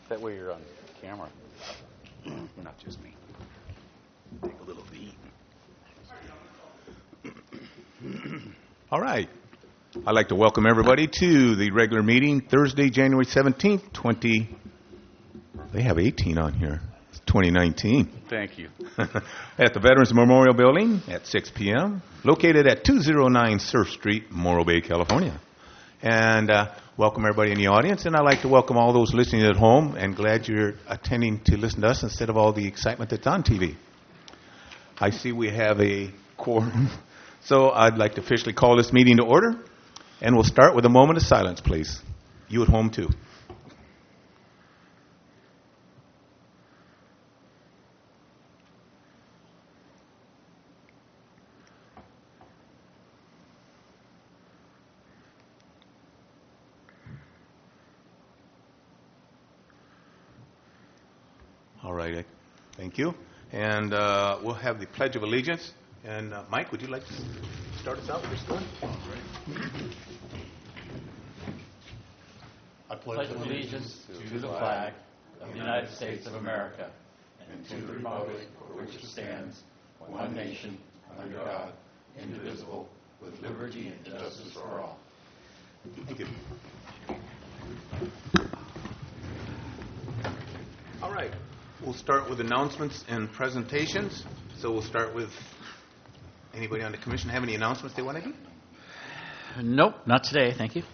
That way you're on camera. Not just me. Take a little beat. All right. I'd like to welcome everybody to the regular meeting Thursday, January 17th, They have 18 on here. It's 2019. Thank you. At the Veterans Memorial Building at 6 p.m., located at 209 Surf Street, Morro Bay, California. And welcome everybody in the audience, and I'd like to welcome all those listening at home, and glad you're attending to listen to us instead of all the excitement that's on TV. I see we have a quorum, so I'd like to officially call this meeting to order, and we'll start with a moment of silence, please. You at home, too. All right, thank you. And we'll have the Pledge of Allegiance. And Mike, would you like to start us out with this one? All right. I pledge allegiance to the flag of the United States of America and to the republic for which it stands, one nation, under God, indivisible, with liberty and justice for all. Thank you. All right. We'll start with announcements and presentations. So we'll start with anybody on the commission have any announcements they want to do? Nope, not today. Thank you.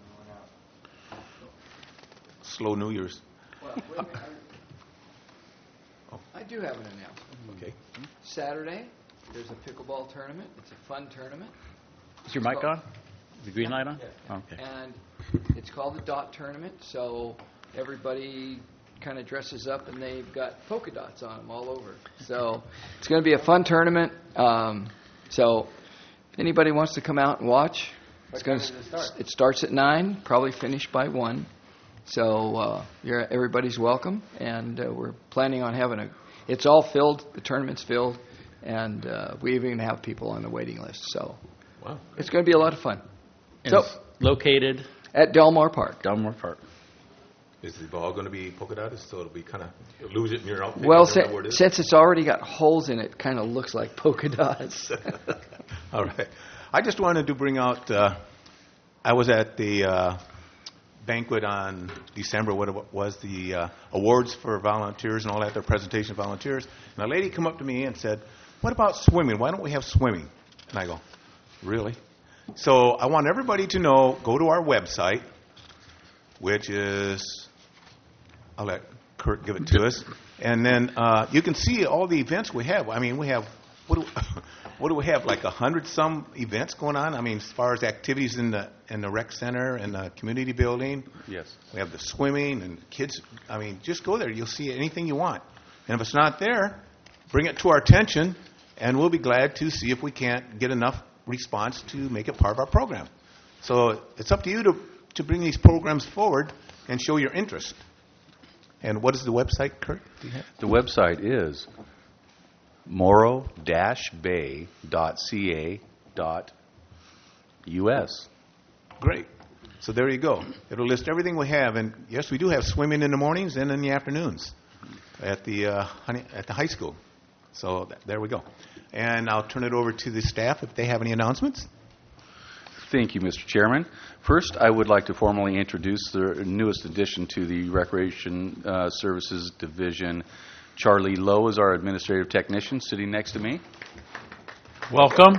Slow New Year's. Well, wait a minute. I do have an announcement. Okay. Saturday, there's a pickleball tournament. It's a fun tournament. Is your mic on? The green light on? Yeah. Okay. And it's called the Dot Tournament, so everybody kind of dresses up and they've got polka dots on them all over. So it's going to be a fun tournament. So if anybody wants to come out and watch, it starts at 9, probably finish by 1. So everybody's welcome, and we're planning on having it's all filled, the tournament's filled, and we even have people on the waiting list. So Wow. It's going to be a lot of fun. And it's located at Delmar Park. Delmar Park. Is the ball going to be polka dotted, so it'll be kind of, you'll lose it in your outfit? Well, since it's already got holes in it, kind of looks like polka dots. All right. I just wanted to bring out, I was at the banquet on December, what it was, the awards for volunteers and all that, their presentation of volunteers. And a lady came up to me and said, what about swimming? Why don't we have swimming? And I go, really? So I want everybody to know, go to our website, which is, I'll let Kurt give it to us. And then you can see all the events we have. I mean, we have, what do we have, like 100-some events going on? I mean, as far as activities in the rec center and the community building. Yes. We have the swimming and kids. I mean, just go there. You'll see anything you want. And if it's not there, bring it to our attention, and we'll be glad to see if we can't get enough response to make it part of our program. So it's up to you to bring these programs forward and show your interest. And what is the website, Kurt? Do you have? The website is morro-bay.ca.us. Great. So there you go. It'll list everything we have. And yes, we do have swimming in the mornings and in the afternoons at the high school. So there we go. And I'll turn it over to the staff if they have any announcements. Thank you, Mr. Chairman. First, I would like to formally introduce the newest addition to the Recreation Services Division. Charlie Lowe is our administrative technician sitting next to me. Welcome.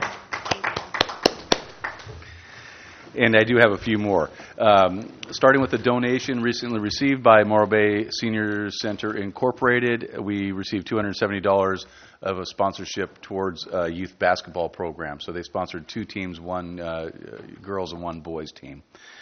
And I do have a few more. Starting with a donation recently received by Morro Bay Senior Center Incorporated, we received $270 of a sponsorship towards a youth basketball program. So they sponsored 2 teams, one girls and one boys team.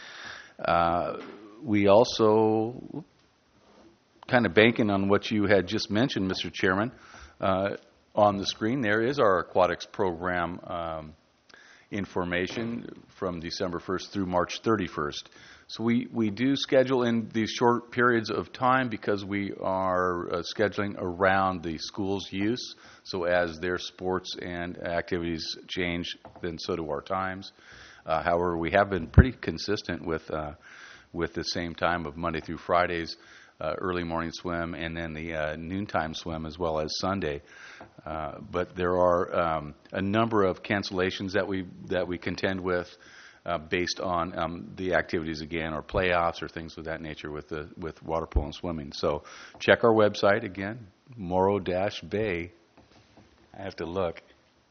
We also, kind of banking on what you had just mentioned, Mr. Chairman, on the screen there is our aquatics program information from December 1st through March 31st. So we do schedule in these short periods of time because we are scheduling around the school's use. So as their sports and activities change, then so do our times. However, we have been pretty consistent with the same time of Monday through Fridays early morning swim, and then the noontime swim as well as Sunday. But there are a number of cancellations that we contend with based on the activities again, or playoffs or things of that nature with water polo and swimming. So check our website again, Morrow-Bay. I have to look.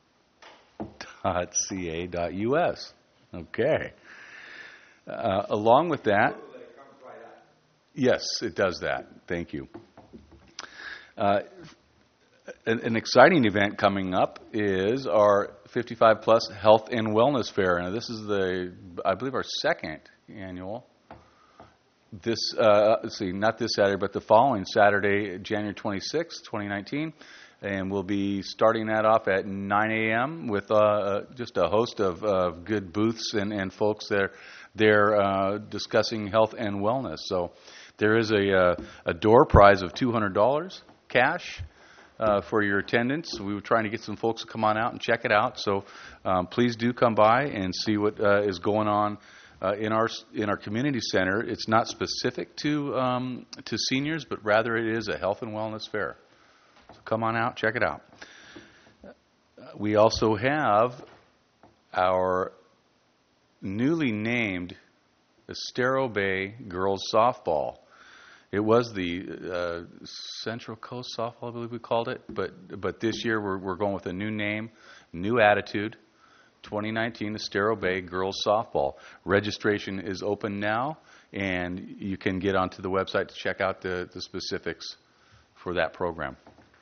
.ca.us. Okay. Along with that, yes, it does that. Thank you. An exciting event coming up is our 55 Plus Health and Wellness Fair. And this is I believe, our second annual. Let's see, not this Saturday, but the following Saturday, January 26th, 2019. And we'll be starting that off at 9 a.m. with just a host of good booths and folks there discussing health and wellness. So there is a door prize of $200 cash for your attendance. We were trying to get some folks to come on out and check it out. So please do come by and see what is going on in our community center. It's not specific to seniors, but rather it is a health and wellness fair. So come on out, check it out. We also have our newly named Estero Bay Girls Softball. It was the Central Coast Softball, I believe we called it, but this year we're going with a new name, new attitude. 2019 Estero Bay Girls Softball. Registration is open now, and you can get onto the website to check out the specifics for that program.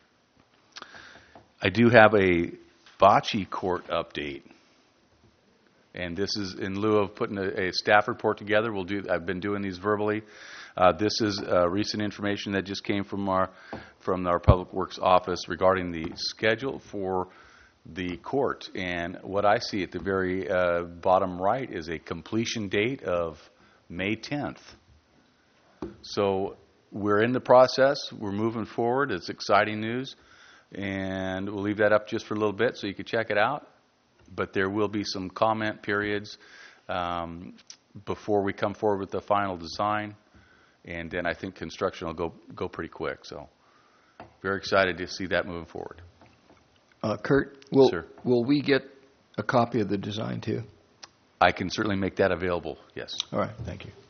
I do have a bocce court update, and this is in lieu of putting a staff report together. I've been doing these verbally. This is recent information that just came from our Public Works office regarding the schedule for the court. And what I see at the very bottom right is a completion date of May 10th. So we're in the process. We're moving forward. It's exciting news. And we'll leave that up just for a little bit so you can check it out. But there will be some comment periods before we come forward with the final design. And then I think construction will go pretty quick. So very excited to see that moving forward. Kurt, Sir. Will we get a copy of the design too? I can certainly make that available, yes. All right, thank you.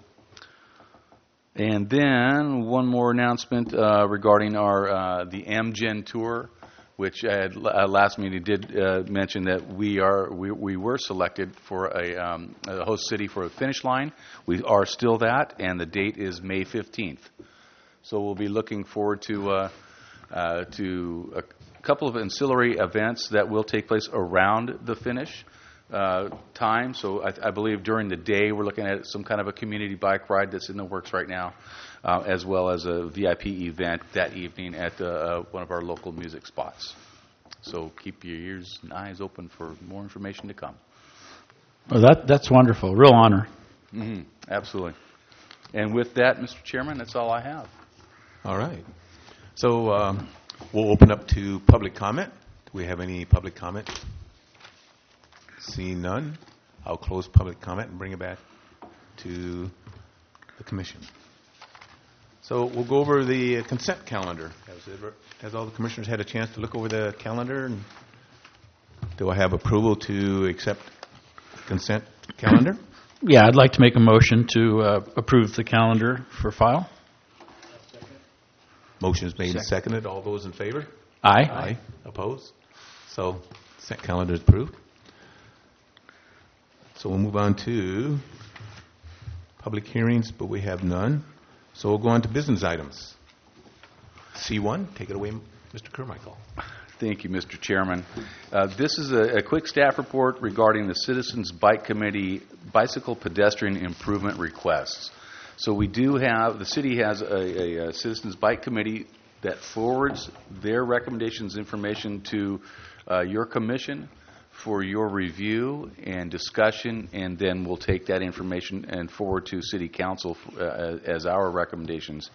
And then one more announcement regarding the Amgen tour, which at last meeting did mention that we were selected for a host city for a finish line. We are still that, and the date is May 15th. So we'll be looking forward to a couple of ancillary events that will take place around the finish time. So I believe during the day we're looking at some kind of a community bike ride that's in the works right now, as well as a VIP event that evening at one of our local music spots. So keep your ears and eyes open for more information to come. Well, that's wonderful. Real honor. Mm-hmm. Absolutely. And with that, Mr. Chairman, that's all I have. All right. So we'll open up to public comment. Do we have any public comment? Seeing none, I'll close public comment and bring it back to the commission. So we'll go over the consent calendar. Has all the commissioners had a chance to look over the calendar? And do I have approval to accept the consent calendar? Yeah, I'd like to make a motion to approve the calendar for file. Motion is made and seconded. All those in favor? Aye. Aye. Opposed? So consent calendar is approved. So we'll move on to public hearings, but we have none. So we'll go on to business items. C1, take it away, Mr. Carmichael. Thank you, Mr. Chairman. This is a quick staff report regarding the Citizens Bike Committee bicycle pedestrian improvement requests. So we do have, the city has a Citizens Bike Committee that forwards their recommendations information to your commission for your review and discussion, and then we'll take that information and forward to City Council as our recommendations.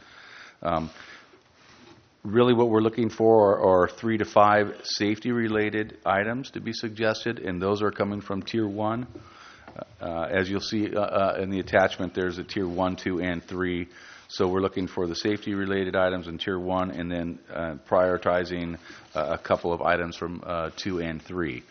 Really what we're looking for are 3 to 5 safety-related items to be suggested, and those are coming from Tier 1. As you'll see in the attachment, there's a Tier 1, 2, and 3. So we're looking for the safety-related items in Tier 1 and then prioritizing a couple of items from 2 and 3.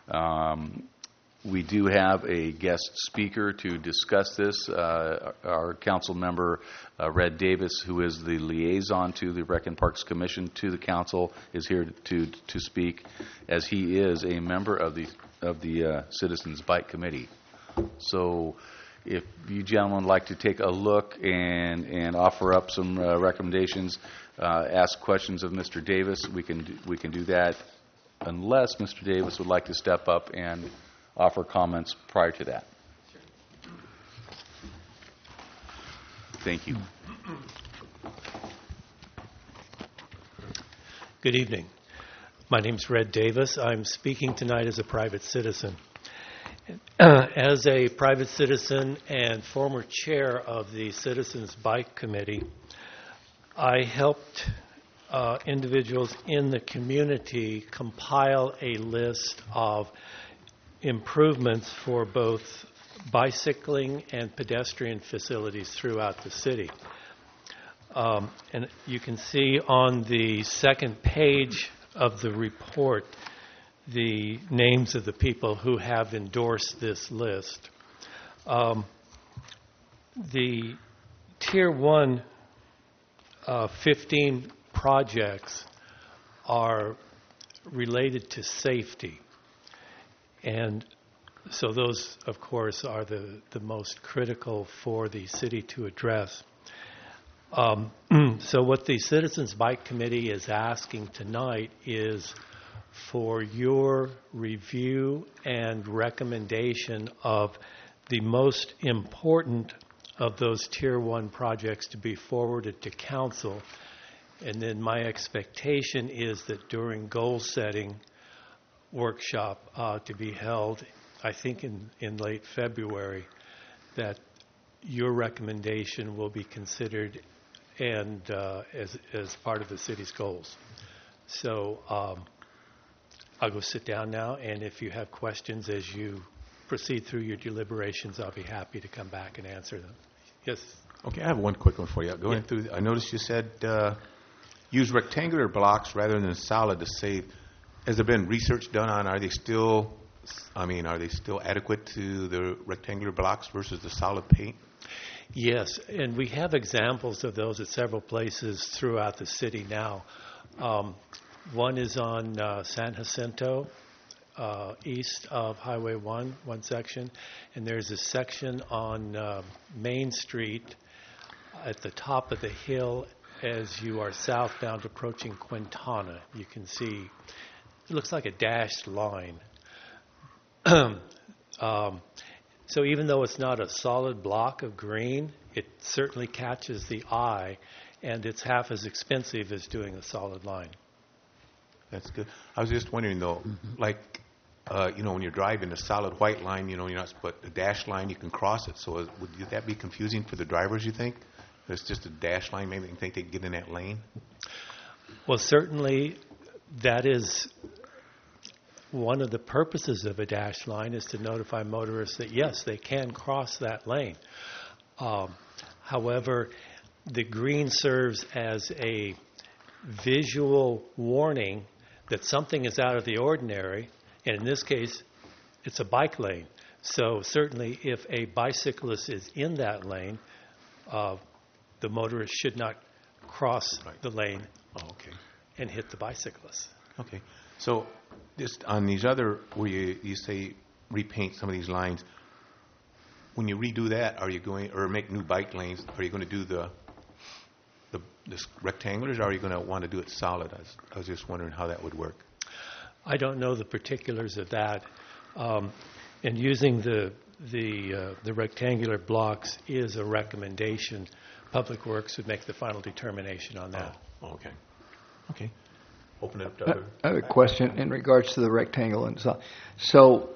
We do have a guest speaker to discuss this. Our council member, Red Davis, who is the liaison to the Rec and Parks Commission to the council, is here to speak, as he is a member of the Citizens Bike Committee. So if you gentlemen would like to take a look and offer up some recommendations, ask questions of Mr. Davis, we can do that, unless Mr. Davis would like to step up and offer comments prior to that. Thank you. Good evening. My name's Red Davis. I'm speaking tonight as a private citizen. As a private citizen and former chair of the Citizens Bike Committee, I helped individuals in the community compile a list of improvements for both bicycling and pedestrian facilities throughout the city. And you can see on the second page of the report the names of the people who have endorsed this list. The Tier 1 15 projects are related to safety. And so those, of course, are the most critical for the city to address. So what the Citizens Bike Committee is asking tonight is for your review and recommendation of the most important of those Tier 1 projects to be forwarded to council. And then my expectation is that during goal setting workshop to be held, I think in late February, that your recommendation will be considered and as part of the city's goals. So I'll go sit down now, and if you have questions as you proceed through your deliberations, I'll be happy to come back and answer them. Yes? Okay, I have one quick one for you. Going through, I noticed you said use rectangular blocks rather than solid to save. Has there been research done on, are they still adequate to the rectangular blocks versus the solid paint? Yes, and we have examples of those at several places throughout the city now. One is on San Jacinto, east of Highway 1, one section, and there's a section on Main Street at the top of the hill as you are southbound approaching Quintana. You can see, it looks like a dashed line. So even though it's not a solid block of green, it certainly catches the eye, and it's half as expensive as doing a solid line. That's good. I was just wondering, though, like, when you're driving a solid white line, you're not, but a dash line, you can cross it. So would that be confusing for the drivers, you think? If it's just a dash line, maybe they think they can get in that lane? Well, certainly that is one of the purposes of a dash line, is to notify motorists that, yes, they can cross that lane. However, the green serves as a visual warning that something is out of the ordinary, and in this case, it's a bike lane. So certainly if a bicyclist is in that lane, the motorist should not cross the lane and hit the bicyclist. Okay. So just on these other, where you say repaint some of these lines, when you redo that, are you going, or make new bike lanes, are you going to do the rectangulars, or are you going to want to do it solid? I was just wondering how that would work. I don't know the particulars of that. And using the rectangular blocks is a recommendation. Public Works would make the final determination on that. Oh, okay. Okay. Open it up to other. I have a question in regards to the rectangle and so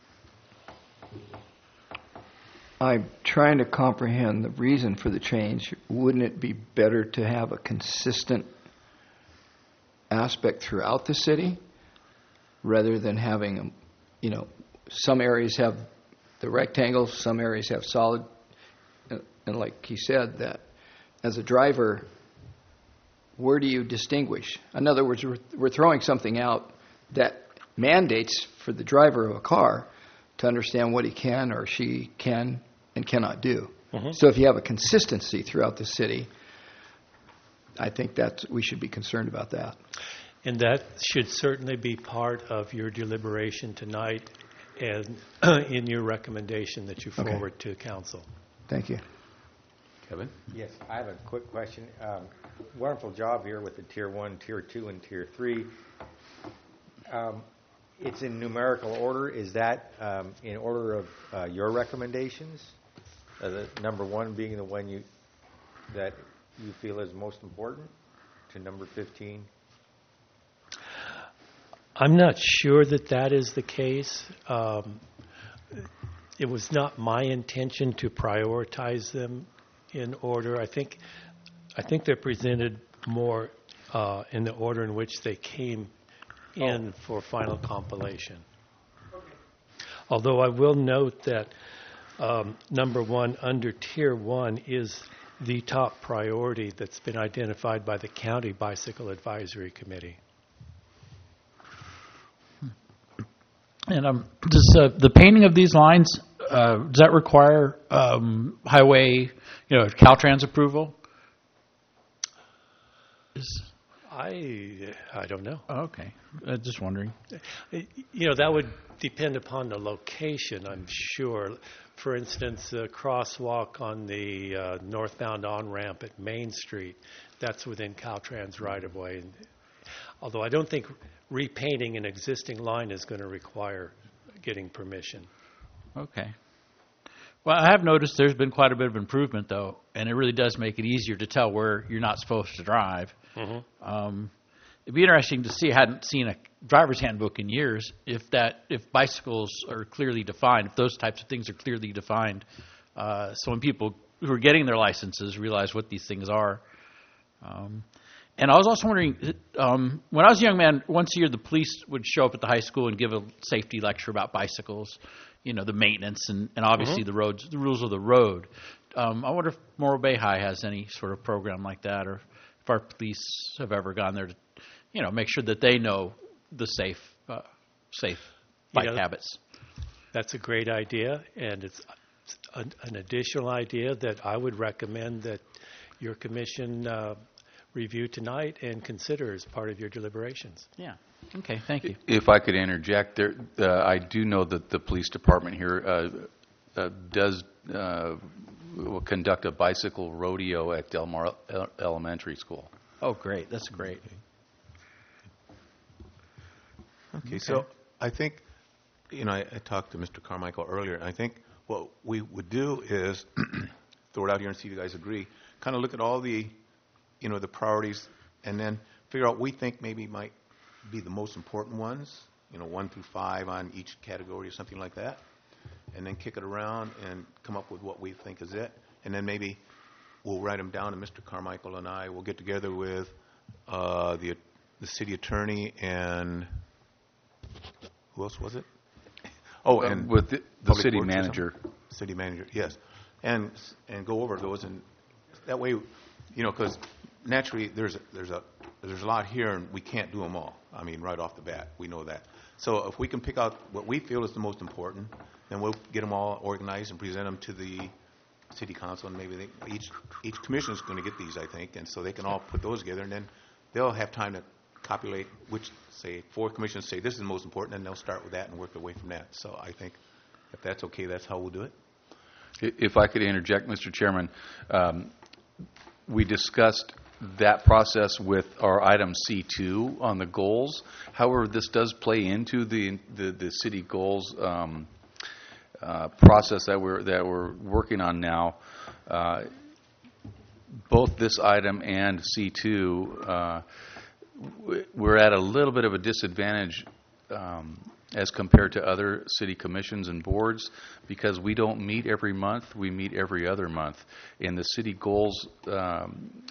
I'm trying to comprehend the reason for the change. Wouldn't it be better to have a consistent aspect throughout the city rather than having, some areas have the rectangles. Some areas have solid. And like he said, that as a driver, where do you distinguish? In other words, we're throwing something out that mandates for the driver of a car to understand what he can or she can and cannot do. So if you have a consistency throughout the city, I think that we should be concerned about that. And that should certainly be part of your deliberation tonight and in your recommendation that you forward to council. Thank you. Kevin? Yes, I have a quick question. Wonderful job here with the Tier 1, Tier 2, and Tier 3. It's in numerical order. Is that in order of your recommendations? The number 1 being the one that you feel is most important, to number 15? I'm not sure that is the case. It was not my intention to prioritize them in order. I think they're presented more in the order in which they came in for final compilation. Although I will note that number 1 under Tier 1 is the top priority that's been identified by the County Bicycle Advisory Committee. And does the painting of these lines, does that require highway, Caltrans approval? I don't know. Oh, okay. Just wondering. That would depend upon the location, I'm sure. For instance, the crosswalk on the northbound on-ramp at Main Street, that's within Caltrans right-of-way. Although I don't think repainting an existing line is going to require getting permission. Okay. Well, I have noticed there's been quite a bit of improvement, though, and it really does make it easier to tell where you're not supposed to drive. It'd be interesting to see. I hadn't seen a driver's handbook in years. If bicycles are clearly defined, if those types of things are clearly defined, so when people who are getting their licenses realize what these things are. And I was also wondering, when I was a young man, once a year the police would show up at the high school and give a safety lecture about bicycles, the maintenance and obviously the roads, the rules of the road. I wonder if Morro Bay High has any sort of program like that, or if our police have ever gone there to, make sure that they know the safe bike habits. That's a great idea, and it's an additional idea that I would recommend that your commission review tonight and consider as part of your deliberations. Yeah. Okay. Thank you. If I could interject, I do know that the police department here will conduct a bicycle rodeo at Del Mar Elementary School. Oh, great. That's great. Okay, so I think, I talked to Mr. Carmichael earlier, and I think what we would do is throw it out here and see if you guys agree, kind of look at all the, the priorities, and then figure out what we think maybe might be the most important ones, 1 through 5 on each category or something like that, and then kick it around and come up with what we think is it, and then maybe we'll write them down, and Mr. Carmichael and I will get together with the city attorney and who else was it? Oh, and with the city manager. City manager, yes, and go over those, and that way, because naturally there's a lot here, and we can't do them all. I mean, right off the bat, we know that. So if we can pick out what we feel is the most important, then we'll get them all organized and present them to the city council, and maybe each commission is going to get these, I think, and so they can all put those together, and then they'll have time to populate which, say, 4 commissions say this is the most important, and they'll start with that and work their way from that. So I think if that's okay, that's how we'll do it. If I could interject, Mr. Chairman, we discussed that process with our item C2 on the goals. However, this does play into the city goals process that we're working on now. Both this item and C2, we're at a little bit of a disadvantage as compared to other city commissions and boards, because we don't meet every month, we meet every other month. And the city goals,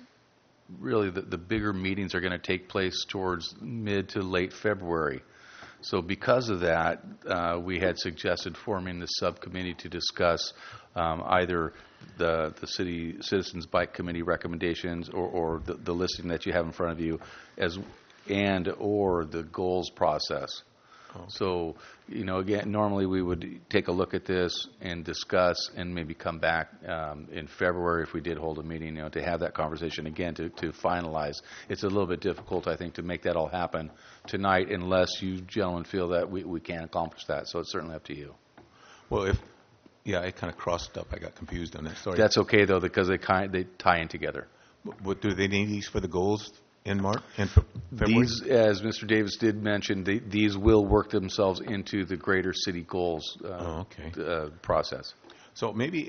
really the bigger meetings are going to take place towards mid to late February. So because of that, we had suggested forming this subcommittee to discuss either the city citizens bike committee recommendations or the listing that you have in front of you or the goals process. So, again, normally we would take a look at this and discuss and maybe come back in February if we did hold a meeting, to have that conversation again to finalize. It's a little bit difficult, I think, to make that all happen tonight unless you gentlemen feel that we can accomplish that. So it's certainly up to you. Well, it kind of crossed up. I got confused on that. Sorry. That's okay, though, because they tie in together. What do they need these for the goals in March? In February? These, as Mr. Davis did mention, these will work themselves into the greater city goals process. So maybe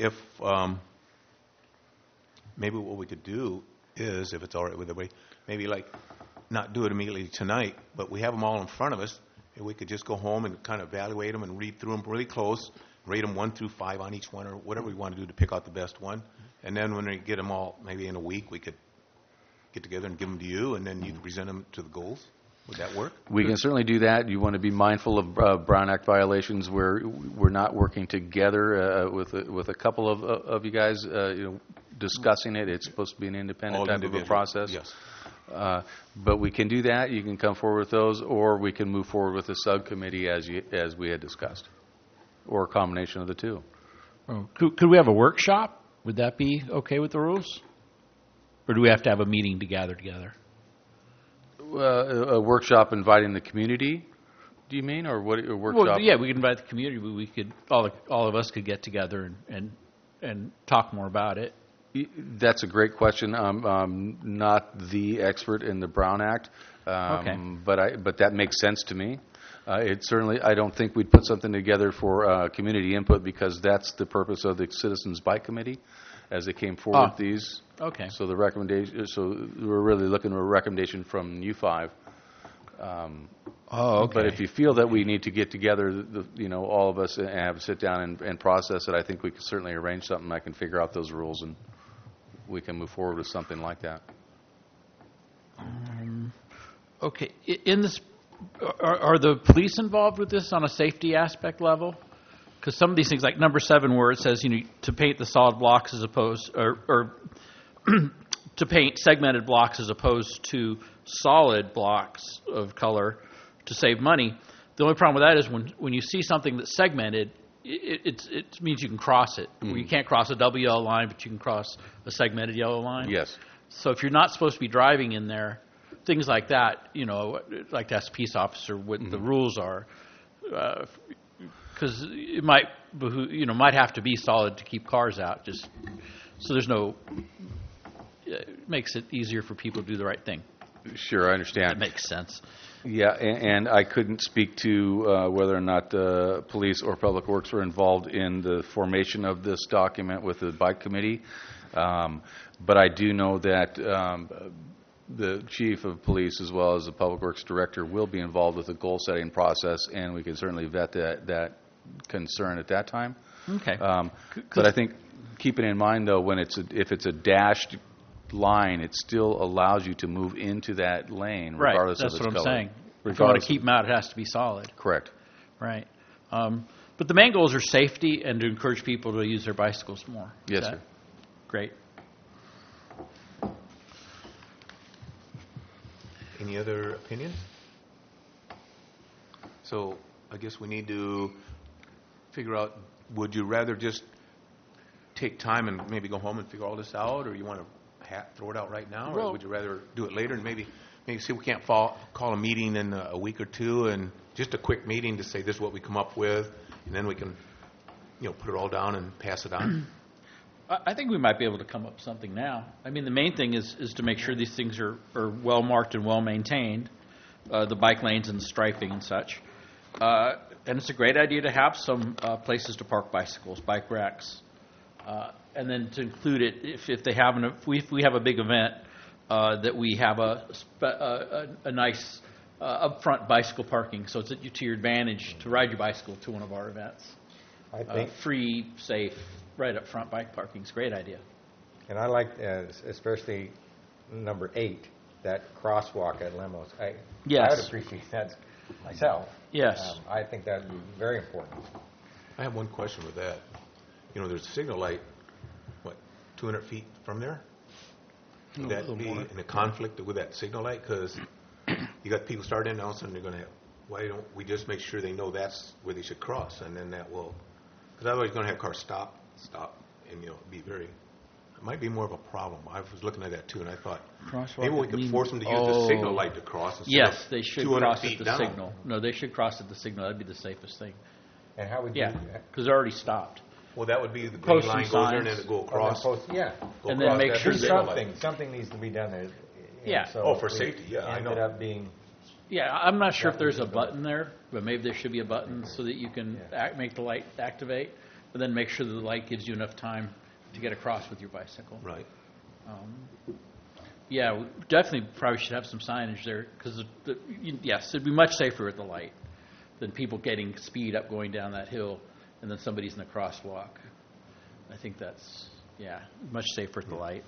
maybe what we could do is, if it's all right with everybody, maybe not do it immediately tonight, but we have them all in front of us, and we could just go home and kind of evaluate them and read through them really close, rate them 1 through 5 on each one, or whatever we want to do to pick out the best one. And then when we get them all, maybe in a week, we could get together and give them to you, and then you can present them to the goals. Would that work? We can certainly do that. You want to be mindful of Brown Act violations where we're not working together with a couple of you guys, discussing it. It's supposed to be an independent type of a process. Yes. But we can do that. You can come forward with those, or we can move forward with a subcommittee as we had discussed, or a combination of the two. Oh, could we have a workshop? Would that be okay with the rules? Or do we have to have a meeting to gather together? A workshop inviting the community, do you mean, or what? A workshop? Well, yeah, we could invite the community, but we could all of us could get together and talk more about it. That's a great question. I'm not the expert in the Brown Act, but that makes sense to me. It certainly, I don't think we'd put something together for community input because that's the purpose of the Citizens Bike Committee, as they came forward with these. Okay. So the recommendation. So we're really looking for a recommendation from U5. Okay. But if you feel that we need to get together, all of us and have a sit down and process it, I think we can certainly arrange something. I can figure out those rules and we can move forward with something like that. Okay. In this, are the police involved with this on a safety aspect level? Because some of these things, like number 7, where it says to paint the solid blocks as opposed, or to paint segmented blocks as opposed to solid blocks of color to save money. The only problem with that is when you see something that's segmented, it means you can cross it. You can't cross a double yellow line, but you can cross a segmented yellow line. Yes. So if you're not supposed to be driving in there, things like that, I'd like to ask the peace officer what the rules are, because it might have to be solid to keep cars out. Just so there's no, it makes it easier for people to do the right thing. Sure, I understand. That makes sense. Yeah, and I couldn't speak to whether or not the police or Public Works were involved in the formation of this document with the bike committee, but I do know that the chief of police as well as the Public Works director will be involved with the goal setting process, and we can certainly vet that concern at that time. Okay. But I think keeping in mind though, if it's a dashed line, it still allows you to move into that lane regardless of its color. Right, that's what I'm saying. If you want to keep them out, it has to be solid. Correct. Right. But the main goals are safety and to encourage people to use their bicycles more. Yes, sir. Great. Any other opinions? So I guess we need to figure out, would you rather just take time and maybe go home and figure all this out, or you want to throw it out right now, or would you rather do it later and maybe see if we can't call a meeting in a week or two, and just a quick meeting to say this is what we come up with, and then we can put it all down and pass it on. I think we might be able to come up with something now. I mean, the main thing is to make sure these things are well marked and well maintained, the bike lanes and the striping and such. And it's a great idea to have some places to park bicycles, bike racks, and then to include it if they have if we have a big event that we have a nice upfront bicycle parking, so it's to your advantage to ride your bicycle to one of our events. I think free, safe, right up front bike parking is a great idea. And I like especially number 8, that crosswalk at Lemos. I would appreciate that myself. Yes. I think that would be very important. I have one question with that. You know, there's a signal light, 200 feet from there? Would that be in a conflict with that signal light? Because you got people starting in, all of a sudden they're going to have, why don't we just make sure they know that's where they should cross, and then that will, because otherwise you're going to have cars stop, and, be very, it might be more of a problem. I was looking at that too, and I thought, maybe we could force them to use the signal light to cross instead Yes, of they should 200 cross feet at the down. signal. No, they should cross at the signal. That'd be the safest thing. And how would Yeah, you? because they're already stopped. Well, that would be the green Post some line goes there and signs. then it go across. Go And then across make that sure signal that- light. Something needs to be done there. Yeah. So Oh, for it safety, yeah, I know. Ended up being, Yeah, I'm not sure if there's a button there, but maybe there should be a button so that you can make the light activate, but then make sure that the light gives you enough time to get across with your bicycle. Right. Yeah, we definitely probably should have some signage there because, yes, it'd be much safer at the light than people getting speed up going down that hill and then somebody's in the crosswalk. I think that's, much safer at the light.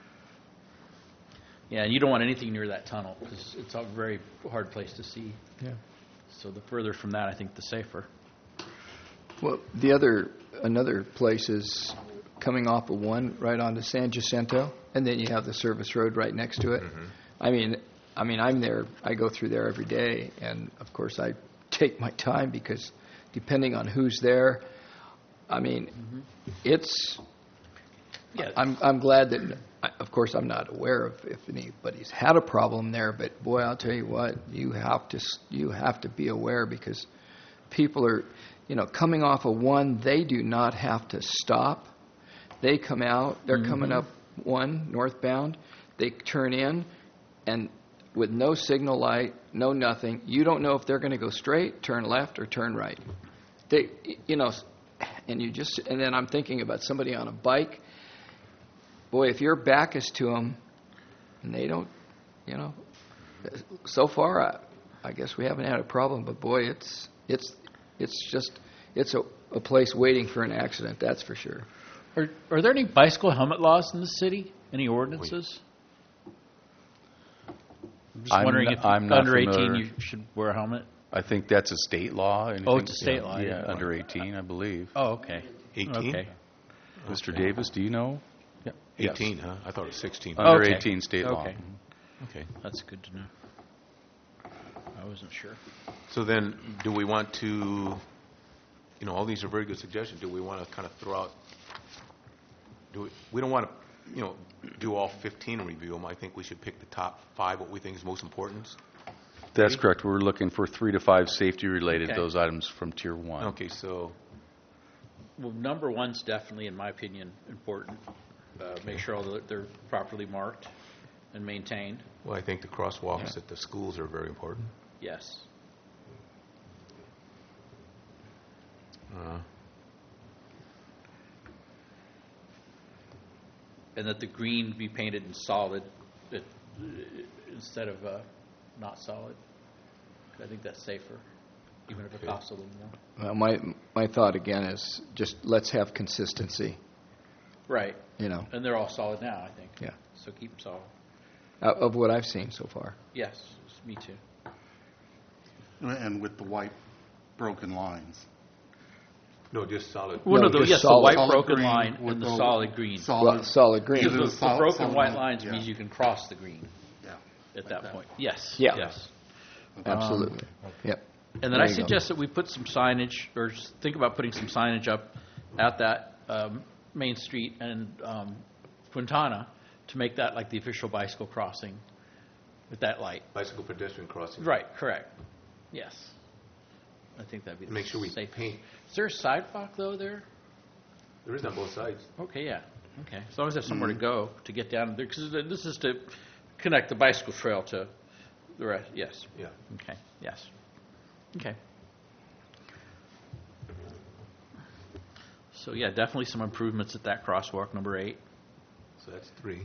Yeah, and you don't want anything near that tunnel because it's a very hard place to see. Yeah. So the further from that, I think the safer. Well, another place is coming off of 1 right onto San Jacinto, and then you have the service road right next to it. Mm-hmm. I mean, I'm there. I go through there every day, and of course I take my time because depending on who's there, I mean, it's. Yeah. I'm glad that. Of course, I'm not aware of if anybody's had a problem there, but boy, I'll tell you what, you have to be aware because people are, coming off of 1. They do not have to stop. They come out. They're coming up 1 northbound. They turn in, and with no signal light, no nothing, you don't know if they're going to go straight, turn left, or turn right. They, and then I'm thinking about somebody on a bike. Boy, if your back is to them, and they don't, so far, I guess we haven't had a problem. But boy, it's a place waiting for an accident. That's for sure. Are there any bicycle helmet laws in the city? Any ordinances? I'm just wondering if I'm not under 18 familiar. you should wear a helmet. I think that's a state law. Oh, it's a state law, Yeah, yeah. under 18, I believe. Oh, okay. 18? Okay. Mr. Davis, do you know? Yeah. 18, huh? I thought it was 16. Under Okay. 18 state law. Okay. Okay. That's good to know. I wasn't sure. So then, do we want to, all these are very good suggestions. Do we want to kind of throw out, we don't want to, do all 15 and review them. I think we should pick the top 5, what we think is most important. That's correct. We're looking for 3 to 5 safety-related, Okay. those items from Tier 1. Okay, so, Well, number 1's definitely, in my opinion, important. Make sure all they're properly marked and maintained. well, I think the crosswalks at the schools are very important. Yes. And that the green be painted in solid instead of not solid. I think that's safer, even if it costs a little more. Well, my thought again is just let's have consistency. Right. And they're all solid now, I think. Yeah. So keep them solid. Of what I've seen so far. Yes, me too. And with the white broken lines. No, just solid. Well, No, no, just yes, the solid. white Solid broken green line with and the the solid green. Solid. Solid green. Either The the solid- broken solid white line, lines yeah. means you can cross the green Yeah. at that point. Yes. Yeah. Yes. Absolutely. Yep. And then There I you go. suggest that we put some signage, or just think about putting some signage up at that Main Street and Quintana to make that like the official bicycle crossing with that light. Bicycle pedestrian crossing. Right, correct. Yes. I think that'd be the Make sure we safe. paint. Is there a sidewalk, though, there? There is on both sides. Okay, yeah. Okay. As long as there's somewhere to go to get down there, because this is to connect the bicycle trail to the rest. Yes. Yeah. Okay. Yes. Okay. So yeah, definitely some improvements at that crosswalk, number 8. So that's 3.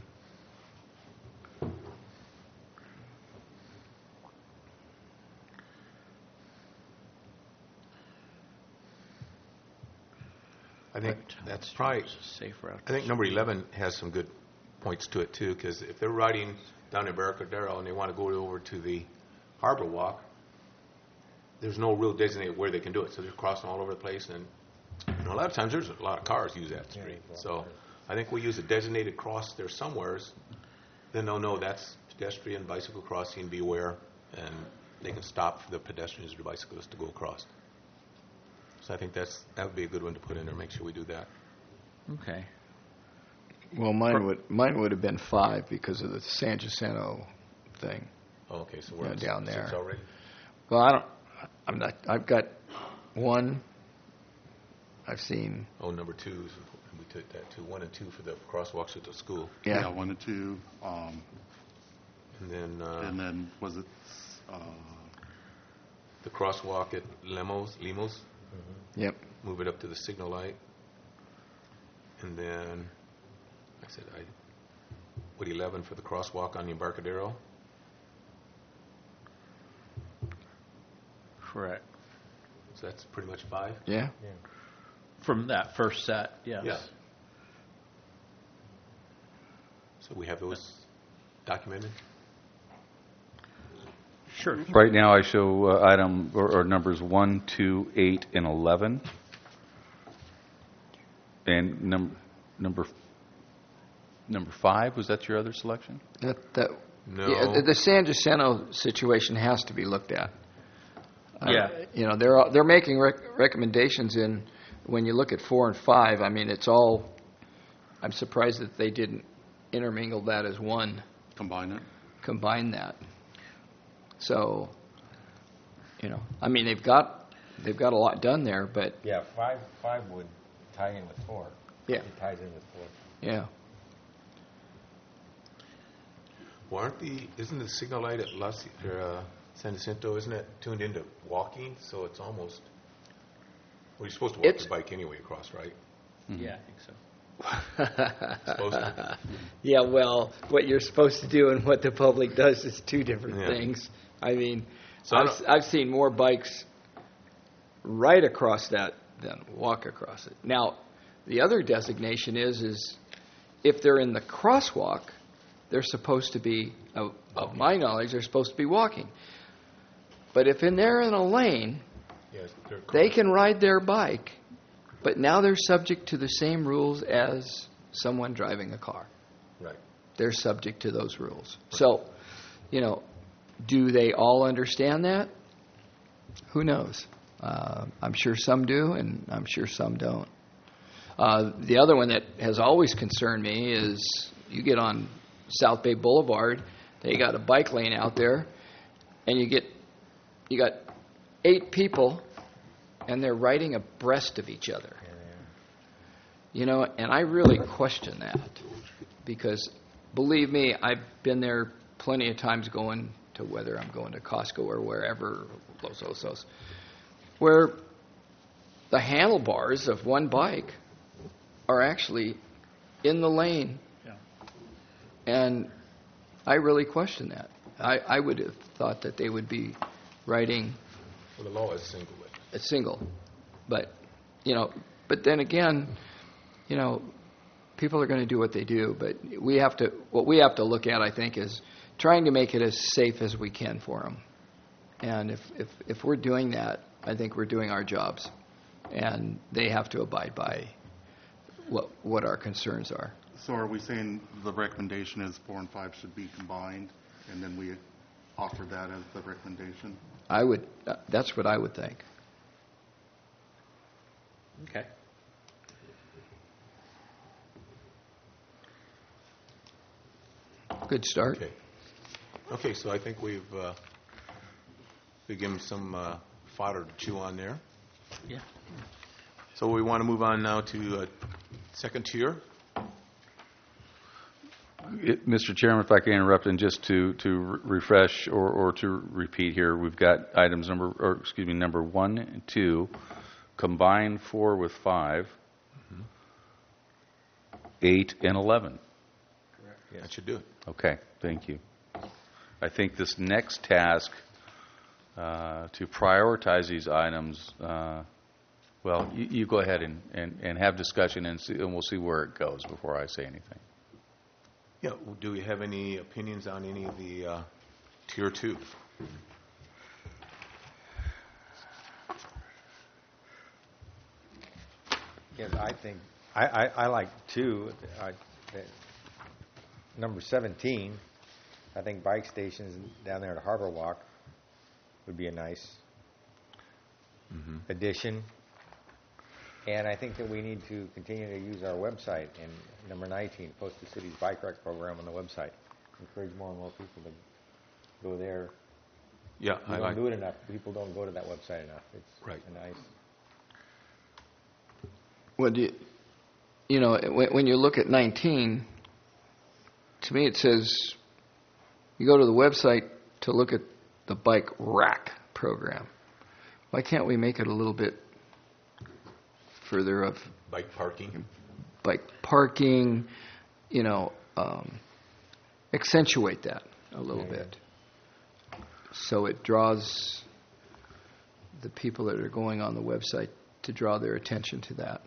I think that's probably, Safe route. I think number 11 has some good points to it too, because if they're riding down in Barracadero and they want to go over to the Harbor Walk, there's no real designated where they can do it. So they're crossing all over the place, and a lot of times there's a lot of cars use that street. So I think we use a designated cross there somewheres. Then they'll know that's pedestrian, bicycle crossing, beware, and they can stop for the pedestrians or the bicyclists to go across. So I think that would be a good one to put in there. Make sure we do that. Okay. Well, mine would have been 5 because of the San Jacinto thing. Oh, okay, so we're Yeah, at down 6 there. already. Well, I'm not. I've got 1. I've seen. Oh, number 2, we took that too. 1 and 2 for the crosswalks at the school, Yeah. 1 and 2. and And then was it? the crosswalk at Limos. Yep. Move it up to the signal light, and then I said 11 for the crosswalk on the Embarcadero. Correct. So that's pretty much 5. Yeah. From that first set, yes. Yeah. So we have those documented. Sure. Right now, I show item or numbers 1, 2, 8, and 11. And number 5, was that your other selection? That. No. Yeah, the San Jacinto situation has to be looked at. Yeah. You know, they're making recommendations in. When you look at 4 and 5, I mean, it's all. I'm surprised that they didn't intermingle that as one. Combine that. So, you know, I mean, they've got a lot done there, but Yeah, 5 would tie in with 4. yeah, It ties in with 4. yeah. Well, isn't the signal light at San Jacinto, isn't it tuned into walking? So it's almost. Well, you're supposed to walk your bike anyway across, right? Yeah, I think so. Supposed to. Yeah, well, what you're supposed to do and what the public does is 2 different Yeah. things. I mean, So I've seen more bikes ride across that than walk across it. Now, the other designation is if they're in the crosswalk, they're supposed to be, of my knowledge, they're supposed to be walking. But if they're in a lane, Yes, they can ride their bike, but now they're subject to the same rules as someone driving a car. Right. They're subject to those rules. So, you know, do they all understand that? Who knows? I'm sure some do, and I'm sure some don't. The other one that has always concerned me is you get on South Bay Boulevard, they got a bike lane out there, and you got 8 people, and they're riding abreast of each other. You know, and I really question that because, believe me, I've been there plenty of times going to whether I'm going to Costco or wherever, Los Osos, where the handlebars of one bike are actually in the lane. Yeah. And I really question that. I would have thought that they would be riding Well, the law is single. a single. But, you know, but then again, you know, people are going to do what they do. But what we have to look at, I think, is trying to make it as safe as we can for them. And if we're doing that, I think we're doing our jobs. And they have to abide by what our concerns are. So are we saying the recommendation is 4 and 5 should be combined, and then we offer that as the recommendation? That's what I would think. Okay. Good start. Okay, so I think we've given them some fodder to chew on there. Yeah. So we want to move on now to second tier. Mr. Chairman, if I can interrupt and just to refresh or to repeat here, we've got items number 1 and 2, combine 4 with 5, 8 and 11. Correct. That should do it. Okay, thank you. I think this next task to prioritize these items, well, you go ahead and have discussion and we'll see where it goes before I say anything. Yeah. Do we have any opinions on any of the tier 2? Yes, I think, I like two, that number 17, I think bike stations down there at Harbor Walk would be a nice addition. And I think that we need to continue to use our website. And number 19, post the city's bike rec program on the website. Encourage more and more people to go there. Yeah, We I don't like. do it enough. People don't go to that website enough. It's Right. a nice. Well, when you look at 19, to me it says you go to the website to look at the bike rack program. Why can't we make it a little bit further of Bike parking. bike parking, accentuate that a little bit so it draws the people that are going on the website to draw their attention to that.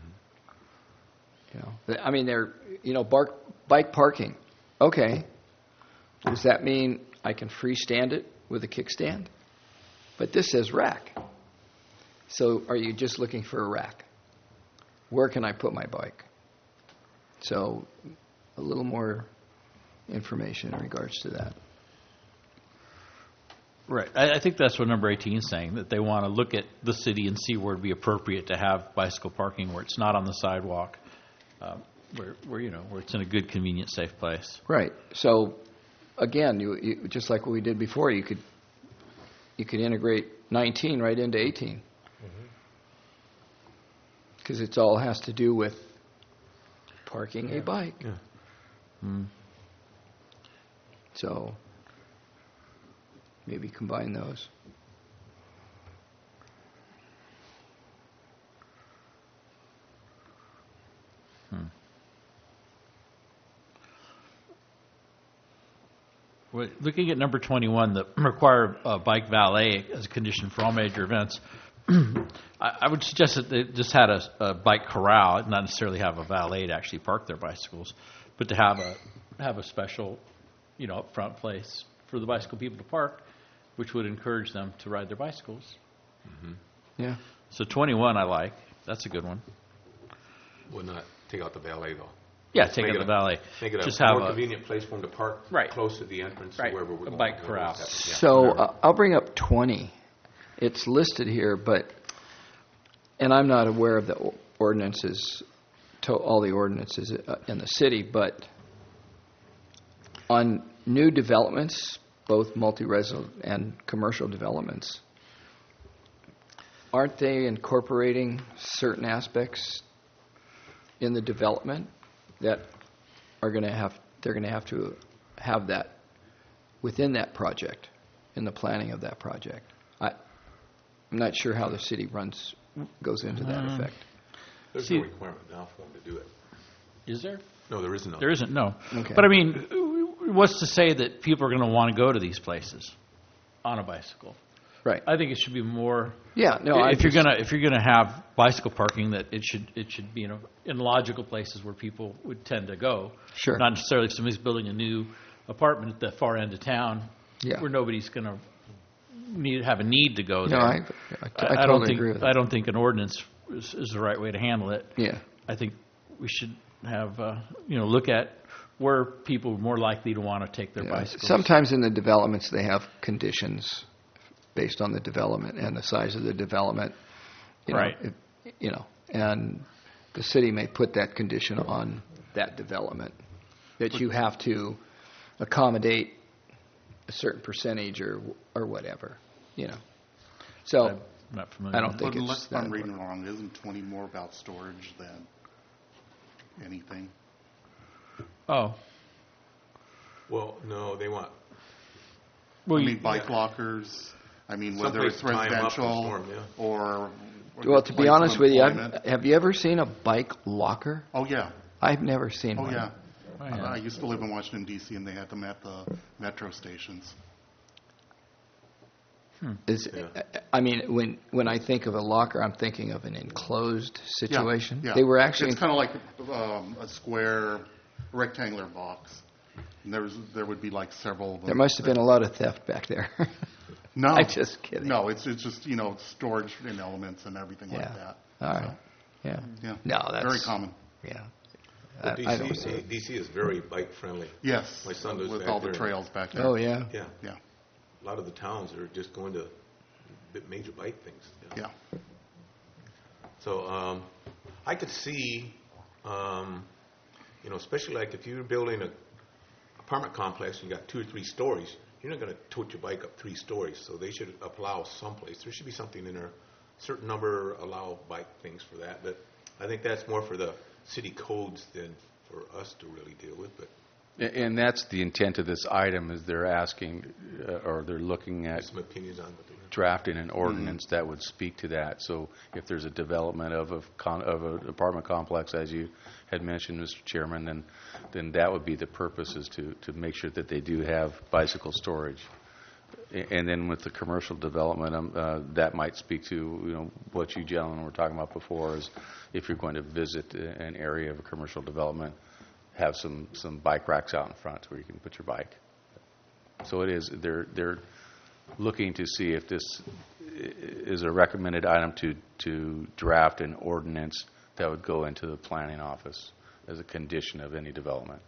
I mean, bike parking. Okay. Does that mean I can freestand it with a kickstand? But this says rack. So are you just looking for a rack? Where can I put my bike? So a little more information in regards to that. Right. I think that's what number 18 is saying, that they want to look at the city and see where it'd be appropriate to have bicycle parking, where it's not on the sidewalk, where it's in a good, convenient, safe place. Right. So again, you just like what we did before, you could integrate 19 right into 18. Because it all has to do with parking a bike. Yeah. So maybe combine those. Well, looking at number 21, the require bike valet as a condition for all major events, I would suggest that they just had a bike corral, not necessarily have a valet to actually park their bicycles, but to have a special, upfront place for the bicycle people to park, which would encourage them to ride their bicycles. Yeah. So 21, I like. That's a good one. Would not take out the valet though. Yeah, Just take make out it the valet. Make it Just a have more convenient place for them to park Right. close to the entrance to Right. wherever we're A going. bike corral. Yeah, So whatever. I'll bring up 20. It's listed here, and I'm not aware of the ordinances, all the ordinances in the city, but on new developments, both multi-resident and commercial developments, aren't they incorporating certain aspects in the development that they're going to have to have that within that project, in the planning of that project? I'm not sure how the city goes into that effect. There's no requirement now for them to do it. Is there? No, there isn't. There isn't, no. Okay. But I mean, what's to say that people are going to want to go to these places on a bicycle? Right. I think it should be more. Yeah. No. If you're gonna have bicycle parking, that it should be in logical places where people would tend to go. Sure. Not necessarily if somebody's building a new apartment at the far end of town, Yeah. where nobody's going to have a need to go No, there. I don't totally think agree with that. I don't think an ordinance is the right way to handle it. Yeah. I think we should have look at where people are more likely to want to take their Yeah. bicycles. Sometimes in the developments they have conditions based on the development and the size of the development. Right. And the city may put that condition on that development that you have to accommodate a certain percentage or whatever. So I'm not familiar. I don't with think But it's unless that I'm reading important. wrong, isn't 20 more about storage than anything? it. Oh, Well, no, they want well, I mean, bike lockers, whether someplace it's to tie 'em up and residential store 'em, yeah. or Well, to be place of honest with you, employment. have you ever seen a bike locker? Oh, yeah. I've never seen Oh, one. yeah. Oh, yeah. I used to live in Washington, D.C., and they had them at the metro stations. When I think of a locker, I'm thinking of an enclosed situation. Yeah. They were actually It's kind of like a square, rectangular box. And there would be like several of them. there must have been a lot of theft back there. No. I'm just kidding. No, it's just, storage and elements and everything like Yeah. that. All right. So, Yeah. Yeah. No, that's Very common. Yeah. Well, I don't see it. DC is very bike friendly. Yes. My son goes with back all the there. trails back there. Oh yeah. Yeah, Yeah. a lot of the towns are just going to major bike things. You know? Yeah. So I could see, especially like if you're building a apartment complex and you got 2 or 3 stories, you're not going to tote your bike up 3 stories. So they should allow someplace. There should be something in there, certain number allow bike things for that. But I think that's more for the city codes than for us to really deal with. But And that's the intent of this item, is they're asking, or they're looking at some opinions on what they drafting an ordinance that would speak to that. So if there's a development of an apartment complex, as you had mentioned, Mr. Chairman, then that would be the purpose, is to make sure that they do have bicycle storage. And then with the commercial development, that might speak to what you gentlemen were talking about before, is if you're going to visit an area of a commercial development, have some bike racks out in front where you can put your bike. So it is, they're looking to see if this is a recommended item to draft an ordinance that would go into the planning office as a condition of any development.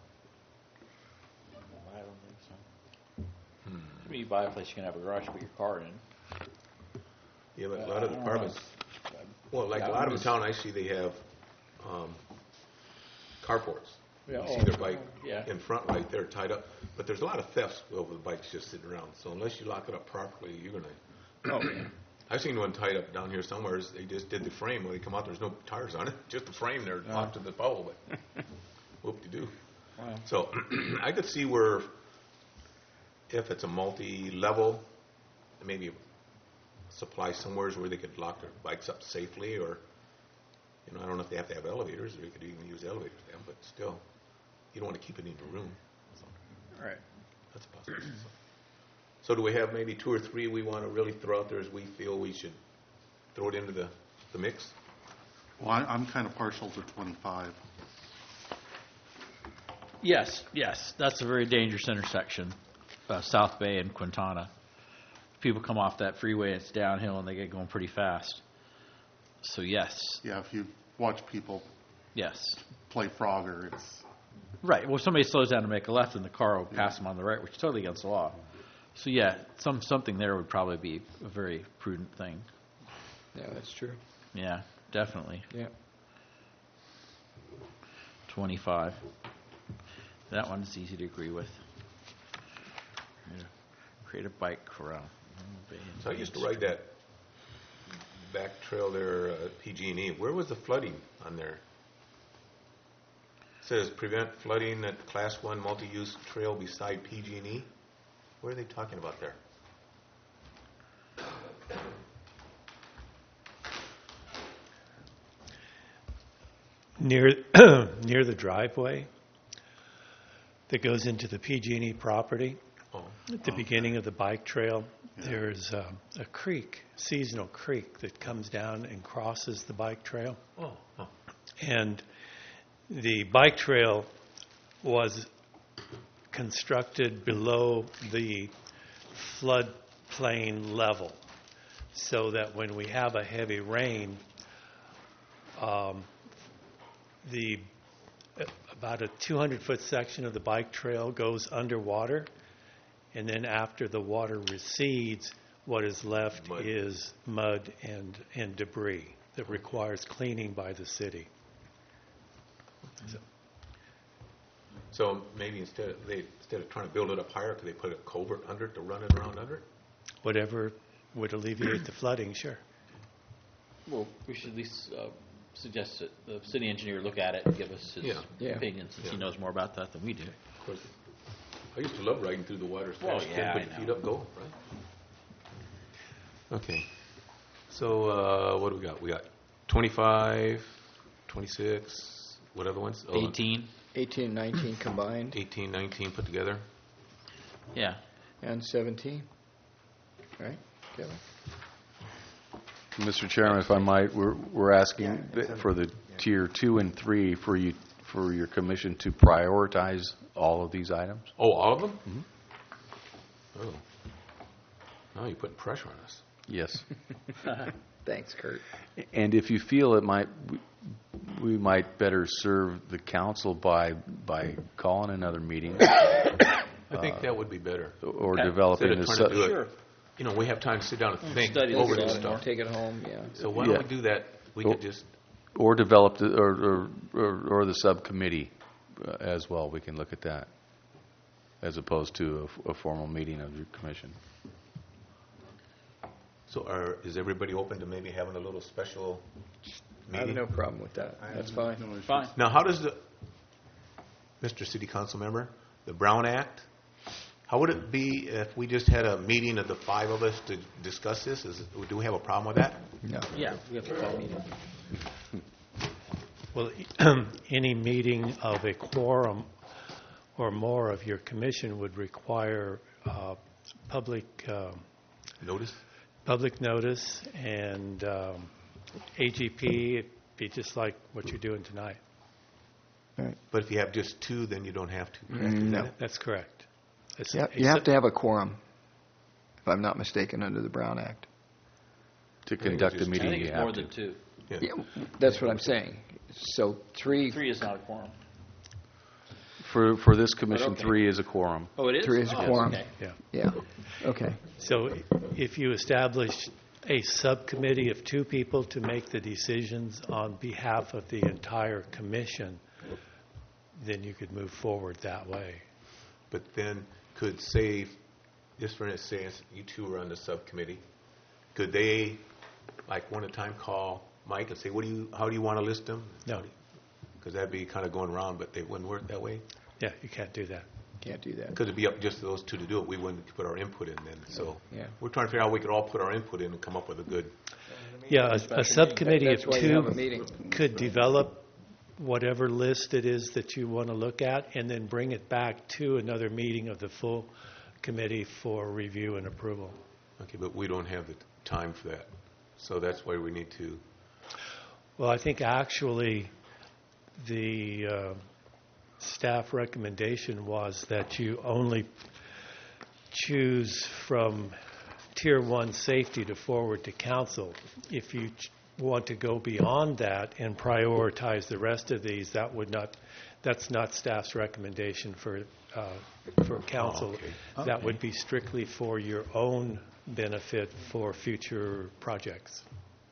I don't think so. When you buy a place, you can have a garage to put your car in. Yeah, but a lot of apartments, well, like a lot of them town I see, they have carports. Yeah, You see their bike yeah. in front right there tied up. But there's a lot of thefts over the bikes just sitting around. So unless you lock it up properly, you're going to... Oh, yeah. I've seen one tied up down here somewhere. They just did the frame. When they come out, there's no tires on it. Just the frame there locked to the pole. But whoop-de-doo. Wow. So I could see where, if it's a multi-level, maybe supply somewhere where they could lock their bikes up safely, or, I don't know if they have to have elevators, or you could even use elevators for them, but still, you don't want to keep it in your room. So Right. that's a possibility. So do we have maybe 2 or 3 we want to really throw out there as we feel we should throw it into the mix? Well, I'm kind of partial to 25. Yes. That's a very dangerous intersection, South Bay and Quintana. People come off that freeway, it's downhill, and they get going pretty fast. So, yes. Yeah, if you watch people Yes. play Frogger, it's... Right. Well, if somebody slows down to make a left, and the car will pass them on the right, which is totally against the law. So, yeah, something there would probably be a very prudent thing. Yeah, that's true. Yeah, definitely. Yeah. 25. That one's easy to agree with. Yeah. Create a bike corral. So I used to ride that back trail there, PG&E. Where was the flooding on there? It says prevent flooding at Class 1 multi-use trail beside PG&E. What are they talking about there? Near the driveway that goes into the PG&E property, Oh, at the beginning of the bike trail, there's a creek, seasonal creek, that comes down and crosses the bike trail. oh. And the bike trail was constructed below the floodplain level, so that when we have a heavy rain, about a 200-foot section of the bike trail goes underwater, and then after the water recedes, what is left Mud. is mud and debris that requires cleaning by the city. So maybe instead of trying to build it up higher, could they put a culvert under it to run it around under it? Whatever would alleviate the flooding, sure. Well, we should at least suggest that the city engineer look at it and give us his Yeah. opinion, since he Yeah. knows more about that than we do. Of course. I used to love riding through the water. Well, yeah, put I your know. feet up, go, right? Okay. So what do we got? We got 25, 26, what other ones? Oh, 18. 18 and 19 combined, 18, 19 put together. Yeah. and 17. Right, Kevin? Mr. Chairman, if I might, we're asking for the tier 2 and 3 for your commission to prioritize all of these items. Oh, all of them? Mm-hmm. Oh. Now you're putting pressure on us. Yes. Thanks, Kurt. And if you feel it might we might better serve the council by calling another meeting I think that would be better. or developing Instead a of trying to do it. Sure. You know, we have time to sit down and think Study over this this out stuff. Take it home, yeah. So why don't Yeah. we do that? We could just, or develop the, or the subcommittee as well. We can look at that as opposed to a formal meeting of your commission. so is everybody open to maybe having a little special I have meeting? no problem with that. That's fine. Fine. Now, how does Mr. City Council member, the Brown Act, how would it be if we just had a meeting of the 5 of us to discuss this? Do we have a problem with that? No. Yeah, we have to call a meeting. Well, any meeting of a quorum or more of your commission would require public Notice? public notice, and AGP, it'd be just like what you're doing tonight. But if you have just 2, then you don't have to. Correct? Is that it? That's correct. Yeah, you have to have a quorum, if I'm not mistaken, under the Brown Act. To conduct a just- meeting, I think you it's have more to. than 2. Yeah, that's what I'm saying. So 3 3 is not a quorum. For this commission, Okay. 3 is a quorum. Oh, it is? 3 is a Oh, quorum. okay. Yeah. Yeah, okay. So if you establish a subcommittee of 2 people to make the decisions on behalf of the entire commission, then you could move forward that way. But then could say, just for instance, you 2 are on the subcommittee, could they, like one at a time, call Mike and say, how do you want to list them? No. Because that'd be kind of going around, but they wouldn't work that way. Yeah, you can't do that. Can't do that. Because it'd be up just to those 2 to do it. We wouldn't put our input in then. So Yeah. we're trying to figure out how we could all put our input in and come up with a good. Yeah, a subcommittee of That's why you have a 2 meeting. could develop whatever list it is that you want to look at, and then bring it back to another meeting of the full committee for review and approval. Okay, but we don't have the time for that. So that's why we need to. Well, I think actually the staff recommendation was that you only choose from Tier 1 safety to forward to council. If you want to go beyond that and prioritize the rest of these, that's not staff's recommendation for council. okay. That would be strictly for your own benefit for future projects.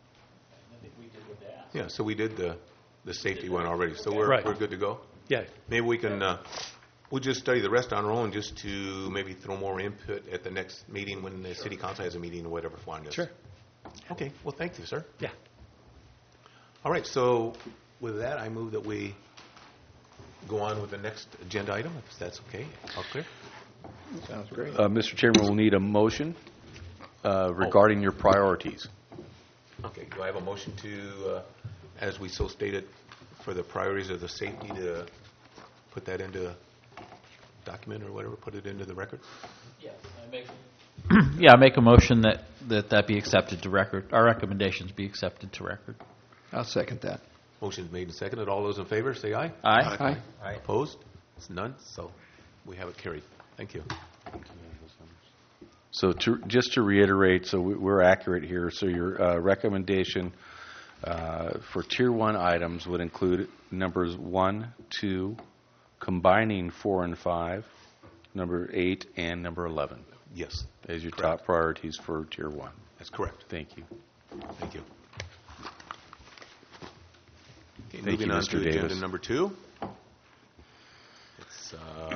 Yeah, so we did the safety one already. So we're Right. good to go? Yeah, Maybe we can, we'll just study the rest on our own just to maybe throw more input at the next meeting when the city council has a meeting or whatever form it is. sure. Okay, well, thank you, sir. Yeah. All right, so with that, I move that we go on with the next agenda item, if that's okay. All clear? Sounds great. Mr. Chairman, we'll need a motion regarding your priorities. Okay, do I have a motion to, as we so stated, for the priorities of the safety to put that into document or whatever, put it into the record? Yes, I make a motion that be accepted to record. Our recommendations be accepted to record. I'll second that. Motion's made and seconded. All those in favor, say aye. Aye. Aye. Opposed? It's none, so we have it carried. Thank you. So just to reiterate, so we're accurate here. So your recommendation for Tier 1 items would include numbers 1, 2, combining 4 and 5, number 8, and number 11 Yes, as your Correct. top priorities for Tier 1. that's correct. Thank you. Thank you. Okay, Thank moving you, on Mr. to agenda Davis. number 2. It's,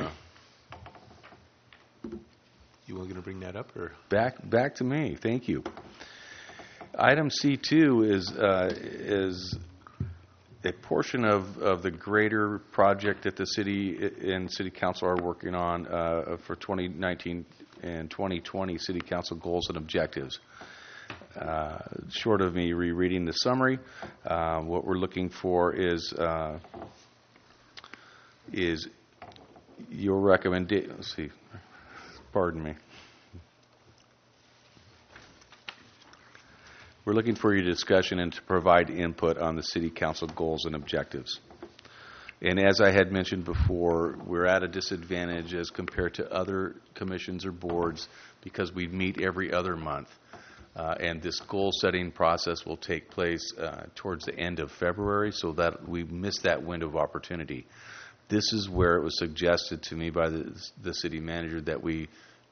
you were going to bring that up, or? Back to me. Thank you. Item C2 is a portion of the greater project that the city and city council are working on for 2019 and 2020 city council goals and objectives. Short of me rereading the summary, what we're looking for is your recommendation. Let's see. Pardon me. We're looking for your discussion and to provide input on the city council goals and objectives. And as I had mentioned before, we're at a disadvantage as compared to other commissions or boards because we meet every other month. And this goal-setting process will take place towards the end of February, so that we missed that window of opportunity. This is where it was suggested to me by the city manager that we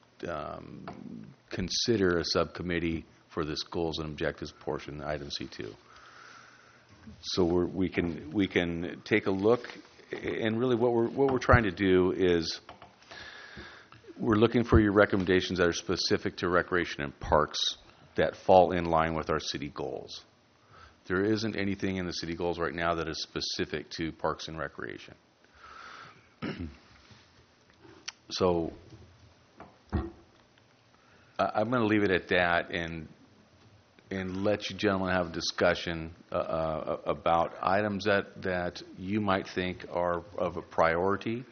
consider a subcommittee for this goals and objectives portion, item C2. So we can take a look, and really what we're trying to do is we're looking for your recommendations that are specific to recreation and parks that fall in line with our city goals. There isn't anything in the city goals right now that is specific to parks and recreation. So I'm going to leave it at that and let you gentlemen have a discussion about items that you might think are of a priority.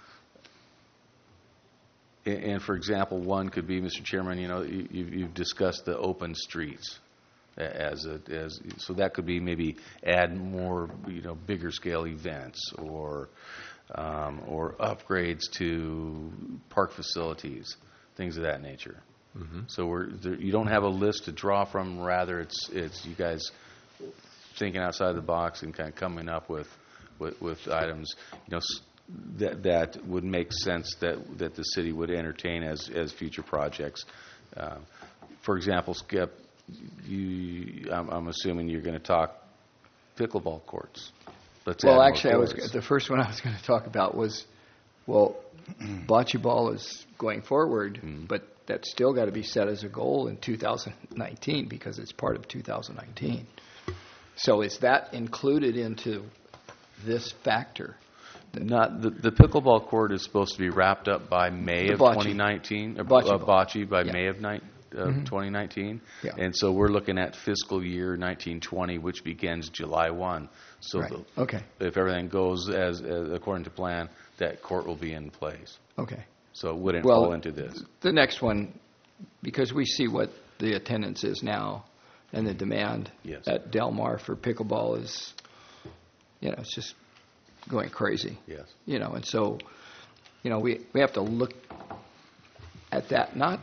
And for example, one could be, Mr. Chairman, you've discussed the open streets so that could be maybe add more, bigger scale events or upgrades to park facilities, things of that nature. Mm-hmm. So you don't have a list to draw from. Rather, it's you guys thinking outside the box and kind of coming up with items, that would make sense that the city would entertain as future projects. For example, Skip, I'm assuming you're going to talk pickleball courts. Well, actually, the first one I was going to talk about was, bocce ball is going forward, but that's still got to be set as a goal in 2019 because it's part of 2019. So is that included into this factor? Not the pickleball court is supposed to be wrapped up by May of 2019. Bocce by May of 2019. Yeah. And so we're looking at fiscal year 1920, which begins July 1. So right. If everything goes as according to plan, that court will be in place. Okay. So it wouldn't fall into this. The next one, because we see what the attendance is now and the demand at Del Mar for pickleball is, it's just going crazy. Yes. And so, we have to look at that. Not,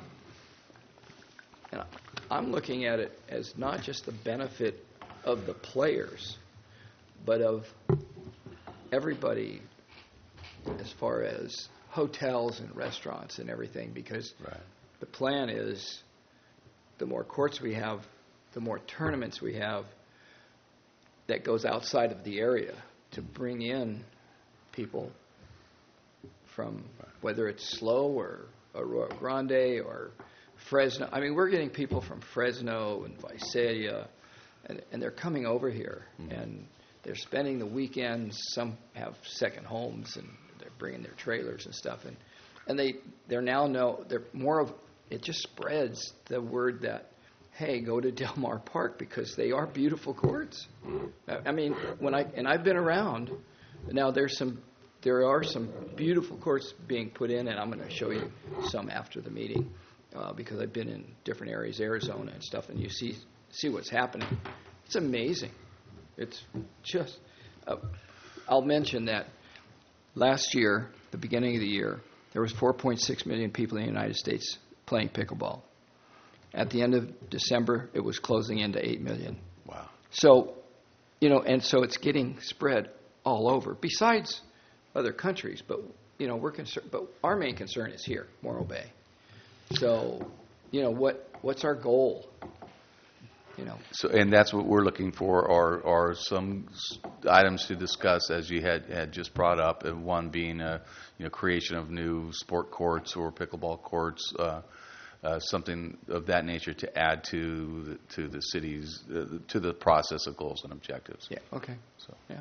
I'm looking at it as not just the benefit of the players, but of everybody as far as hotels and restaurants and everything, because the plan is the more courts we have, the more tournaments we have that goes outside of the area to bring in people from whether it's SLO or Arroyo Grande or Fresno. I mean, we're getting people from Fresno and Visalia, and they're coming over here, and they're spending the weekends. Some have second homes, and they're bringing their trailers and stuff, and they're more of it. Just spreads the word that, hey, go to Del Mar Park because they are beautiful courts. I mean, I've been around. Now there are some beautiful courts being put in, and I'm going to show you some after the meeting because I've been in different areas, Arizona and stuff, and you see what's happening. It's amazing. It's just. I'll mention that last year, the beginning of the year, there was 4.6 million people in the United States playing pickleball. At the end of December, it was closing into 8 million. Wow. So, and so it's getting spread all over, besides other countries. But, we're concerned. But our main concern is here, Morro Bay. So, what's our goal? So, and that's what we're looking for are some items to discuss, as you had just brought up, and one being creation of new sport courts or pickleball courts, something of that nature to add to the city's to the process of goals and objectives. Yeah. Okay. So yeah.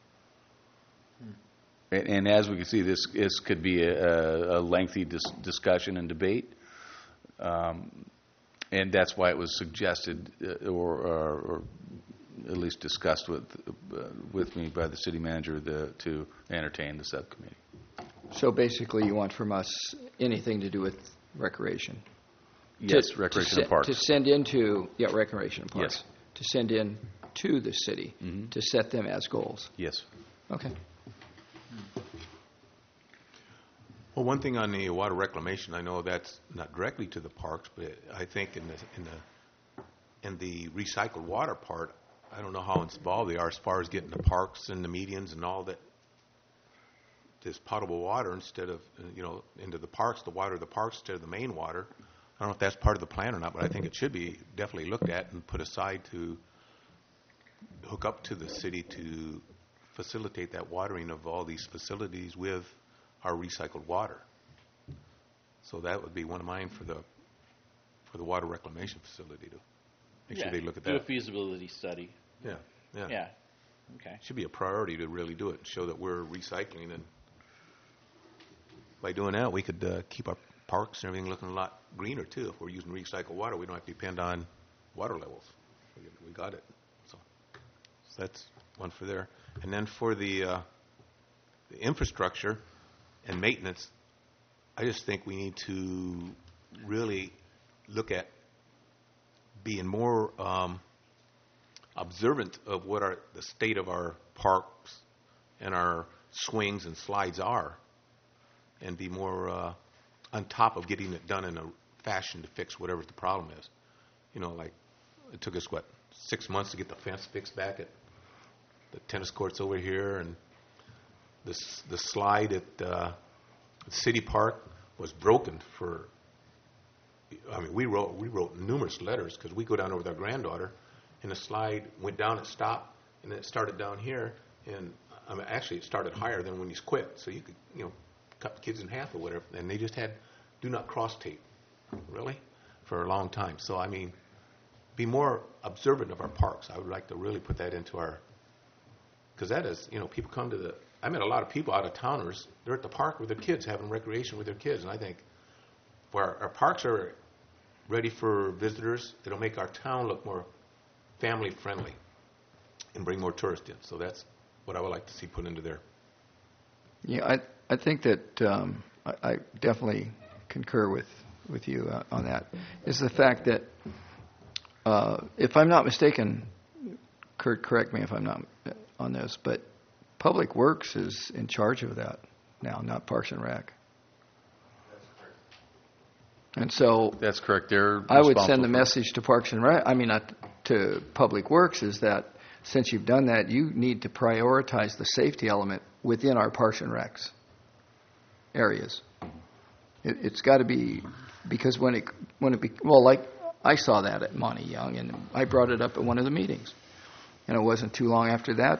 And as we can see, this could be a lengthy discussion and debate. And that's why it was suggested, or at least discussed with me by the city manager to entertain the subcommittee. So basically, you want from us anything to do with recreation? Yes, recreation and parks. To send into recreation and parks. Yes. To send in to the city to set them as goals. Yes. Okay. Well, one thing on the water reclamation, I know that's not directly to the parks, but I think in the And the recycled water part, I don't know how involved they are as far as getting the parks and the medians and all that. This potable water instead of, into the parks, the water of the parks instead of the main water. I don't know if that's part of the plan or not, but I think it should be definitely looked at and put aside to hook up to the city to facilitate that watering of all these facilities with our recycled water. So that would be one of mine for the water reclamation facility to make sure they look at that. Do a feasibility study. Yeah. Yeah. Okay. Should be a priority to really do it and show that we're recycling. And by doing that, we could keep our parks and everything looking a lot greener, too. If we're using recycled water, we don't have to depend on water levels. We got it. So that's one for there. And then for the infrastructure and maintenance, I just think we need to really look at being more observant of what the state of our parks and our swings and slides are, and be more on top of getting it done in a fashion to fix whatever the problem is. Like it took us, 6 months to get the fence fixed back at the tennis courts over here, and the slide at City Park was broken for. I mean, we wrote numerous letters because we go down there with our granddaughter, and the slide went down and stopped, and then it started down here, and actually it started higher than when you quit, so you could cut the kids in half or whatever, and they just had do not cross tape, really, for a long time. So I mean, be more observant of our parks. I would like to really put that into our, because that is, people come to I met a lot of people out of towners. They're at the park with their kids, having recreation with their kids, and I think where our parks are ready for visitors, it'll make our town look more family friendly and bring more tourists in. So that's what I would like to see put into there. Yeah, I think that I definitely concur with you on that. Is the fact that if I'm not mistaken, Kurt, correct me if I'm not on this, but Public Works is in charge of that now, not Parks and Rec. And so That's correct. They're I would send responsible the for- message to Parks and Rec, not to Public Works, is that since you've done that, you need to prioritize the safety element within our Parks and Recs areas. It's got to be, because like I saw that at Monty Young, and I brought it up at one of the meetings, and it wasn't too long after that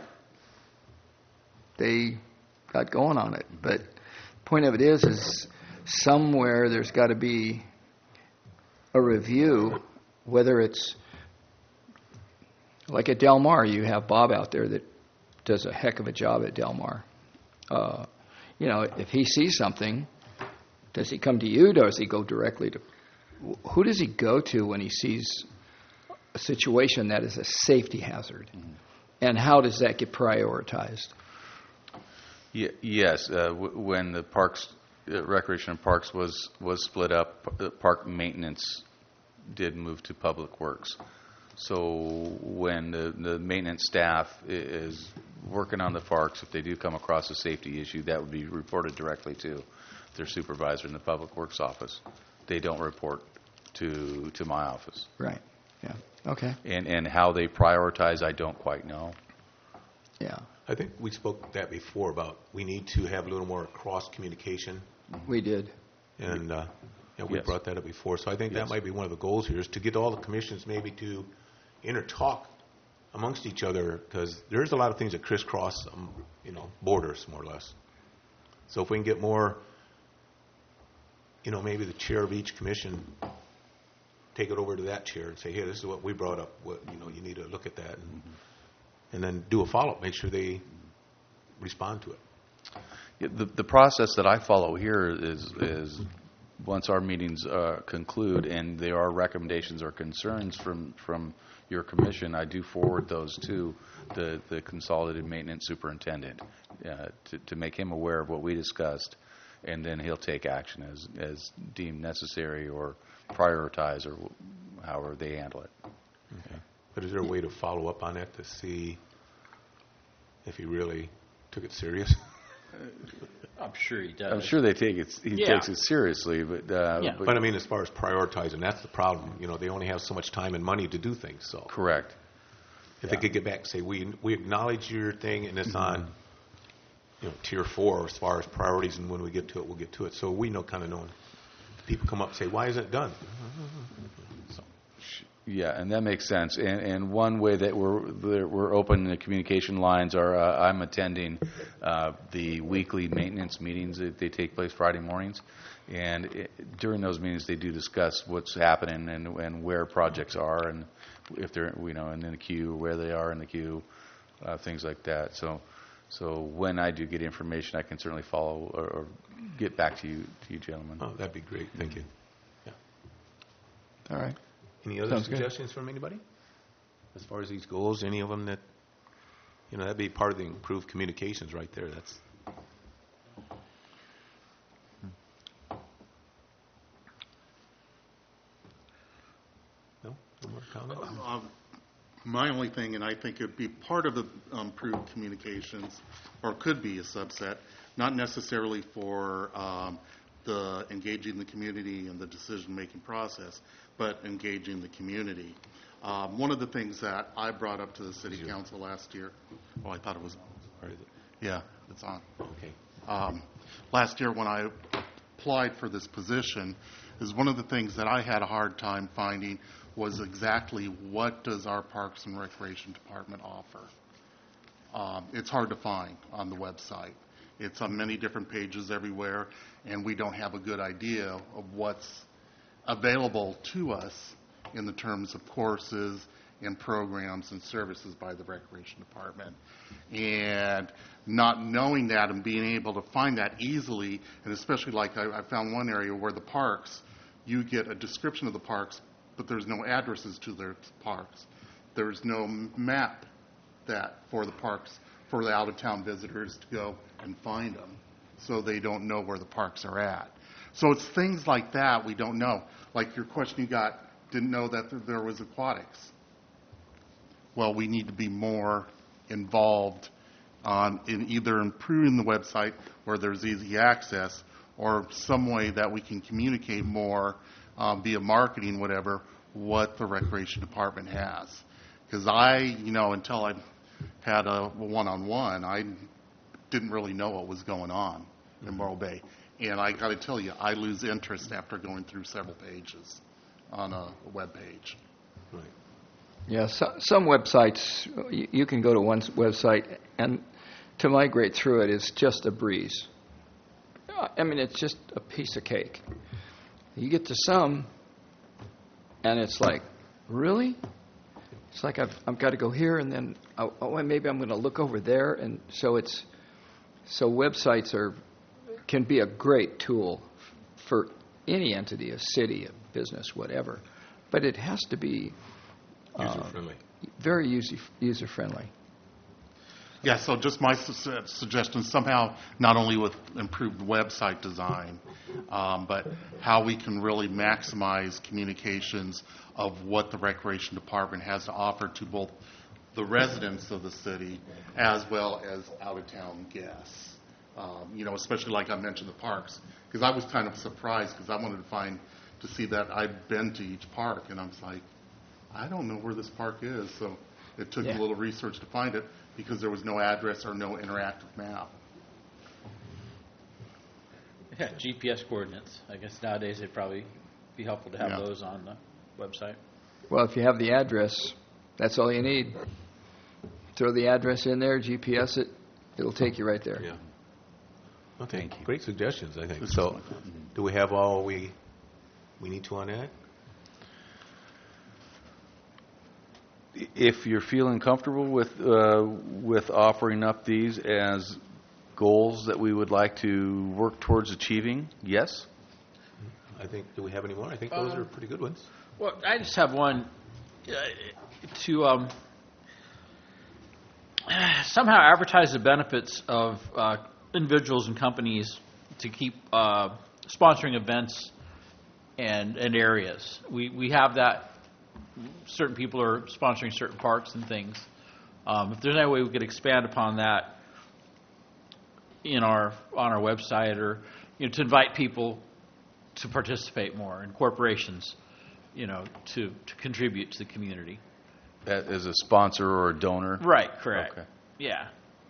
they got going on it. But the point of it is somewhere there's got to be a review, whether it's like at Del Mar, you have Bob out there that does a heck of a job at Del Mar. If he sees something, does he come to you? Does he go directly to, who does he go to when he sees a situation that is a safety hazard? And how does that get prioritized? Yes. When the parks, Recreation and Parks was split up, park maintenance did move to Public Works. So when the maintenance staff is working on the parks, if they do come across a safety issue, that would be reported directly to their supervisor in the Public Works office. They don't report to my office. Right. Yeah. Okay. And how they prioritize, I don't quite know. Yeah. I think we spoke that before about we need to have a little more cross communication, We did. and we Yes. brought that up before. So I think Yes. that might be one of the goals here, is to get all the commissions maybe to intertalk amongst each other, because there's a lot of things that crisscross, borders more or less. So if we can get more, maybe the chair of each commission take it over to that chair and say, hey, this is what we brought up. You need to look at that, and then do a follow-up. Make sure they respond to it. Yeah, the process that I follow here is once our meetings conclude and there are recommendations or concerns from your commission, I do forward those to the consolidated maintenance superintendent to make him aware of what we discussed, and then he'll take action as deemed necessary or prioritize or however they handle it. Okay. But is there a way to follow up on it to see if he really took it serious? sure he does. I'm sure they take it. He Yeah. takes it seriously, but Yeah. But I mean, as far as prioritizing, that's the problem. They only have so much time and money to do things. So correct. if they could get back and say, we acknowledge your thing, and it's on, tier 4 as far as priorities, and when we get to it, we'll get to it. So we kind of know. People come up and say, why isn't it done? So. Yeah, and that makes sense. And one way that we're open the communication lines are I'm attending the weekly maintenance meetings that they take place Friday mornings, and during those meetings they do discuss what's happening and where projects are and if they're in the queue, where they are in the queue, things like that. So when I do get information, I can certainly follow or get back to you gentlemen. Oh, that'd be great. Thank you. Yeah. All right. Any other Sounds good. suggestions from anybody? As far as these goals, any of them that, that'd be part of the improved communications right there. That's. No? No more comments? My only thing, and I think it'd be part of the improved communications, or could be a subset, not necessarily for the engaging the community in the decision-making process, but engaging the community. One of the things that I brought up to the city council last year, I thought it was, yeah, it's on. Okay. Last year when I applied for this position, is one of the things that I had a hard time finding was exactly what does our Parks and Recreation Department offer. It's hard to find on the website. It's on many different pages everywhere, and we don't have a good idea of what's available to us in the terms of courses and programs and services by the Recreation Department. And not knowing that and being able to find that easily, and especially like I found one area where the parks, you get a description of the parks, but there's no addresses to their parks. There's no map for the parks for the out-of-town visitors to go and find them, so they don't know where the parks are at. So it's things like that we don't know. Like your question you got, didn't know that there was aquatics. Well, we need to be more involved in either improving the website where there's easy access, or some way that we can communicate more via marketing, whatever, what the Recreation Department has. Because until I had a one-on-one, I didn't really know what was going on in Morro Bay. And I got to tell you, I lose interest after going through several pages on a web page. Right. Yeah, some websites, you can go to one website, and to migrate through it is just a breeze. I mean, it's just a piece of cake. You get to some, and it's like, really? It's like I've got to go here, and then maybe I'm going to look over there, and so websites can be a great tool for any entity, a city, a business, whatever, but it has to be User-friendly. very user-friendly. Yeah, so just my suggestion, somehow not only with improved website design, but how we can really maximize communications of what the Recreation Department has to offer to both the residents of the city as well as out-of-town guests. Especially like I mentioned the parks, because I was kind of surprised because I wanted to see that I'd been to each park, and I was like, I don't know where this park is, so it took a little research to find it because there was no address or no interactive map. Yeah, GPS coordinates. I guess nowadays it'd probably be helpful to have Yeah. those on the website. Well, if you have the address, that's all you need. Throw the address in there, GPS it, it'll take you right there. Yeah. Okay. Thank you. Great suggestions, I think. This So, is- do we have all we need to on that? If you're feeling comfortable with offering up these as goals that we would like to work towards achieving, yes. I think. Do we have any more? I think those are pretty good ones. Well, I just have one to somehow advertise the benefits of individuals and companies to keep sponsoring events and areas. We have that. Certain people are sponsoring certain parks and things. If there's any way we could expand upon that, on our website, or to invite people to participate more, and corporations, to contribute to the community. As a sponsor or a donor? Right, correct. Okay. Yeah.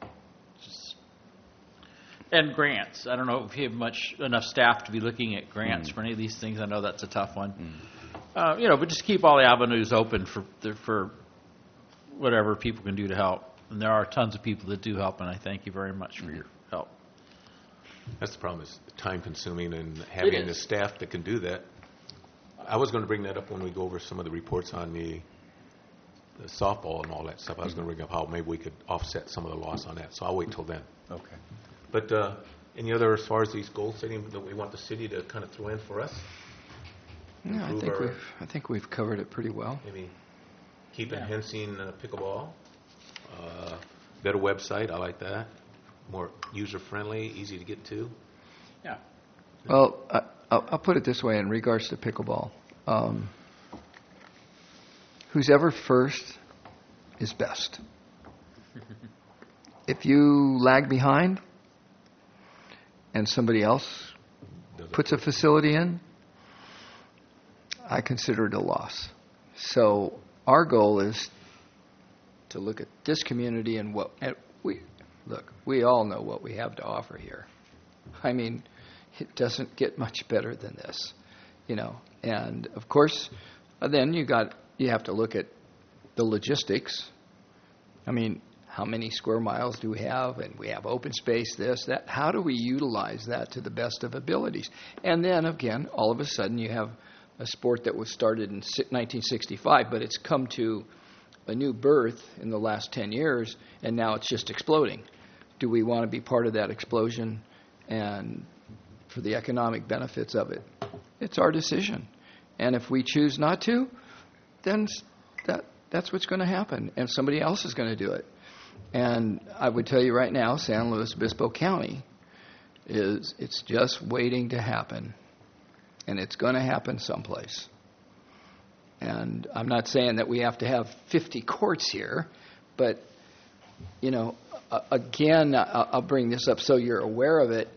And grants. I don't know if you have enough staff to be looking at grants for any of these things. I know that's a tough one. But just keep all the avenues open for whatever people can do to help. And there are tons of people that do help, and I thank you very much for your help. That's the problem, is time-consuming, and having the staff that can do that. I was going to bring that up when we go over some of the reports on the softball and all that stuff. I was going to bring up how maybe we could offset some of the loss on that, so I'll wait till then. Okay. But any other, as far as these goal setting that we want the city to kind of throw in for us? Yeah, I think we've covered it pretty well. Maybe keep enhancing pickleball, better website, I like that, more user-friendly, easy to get to. Yeah. Well, I'll put it this way in regards to pickleball. Who's ever first is best. If you lag behind and somebody else puts a facility in, I consider it a loss. So our goal is to look at this community and we all know what we have to offer here. I mean, it doesn't get much better than this, And of course, then you have to look at the logistics. I mean, how many square miles do we have? And we have open space, this, that. How do we utilize that to the best of abilities? And then, again, all of a sudden you have a sport that was started in 1965, but it's come to a new birth in the last 10 years, and now it's just exploding. Do we want to be part of that explosion and for the economic benefits of it? It's our decision. And if we choose not to, then that's what's going to happen, and somebody else is going to do it. And I would tell you right now, San Luis Obispo County it's just waiting to happen, and it's going to happen someplace. And I'm not saying that we have to have 50 courts here, but, again, I'll bring this up so you're aware of it.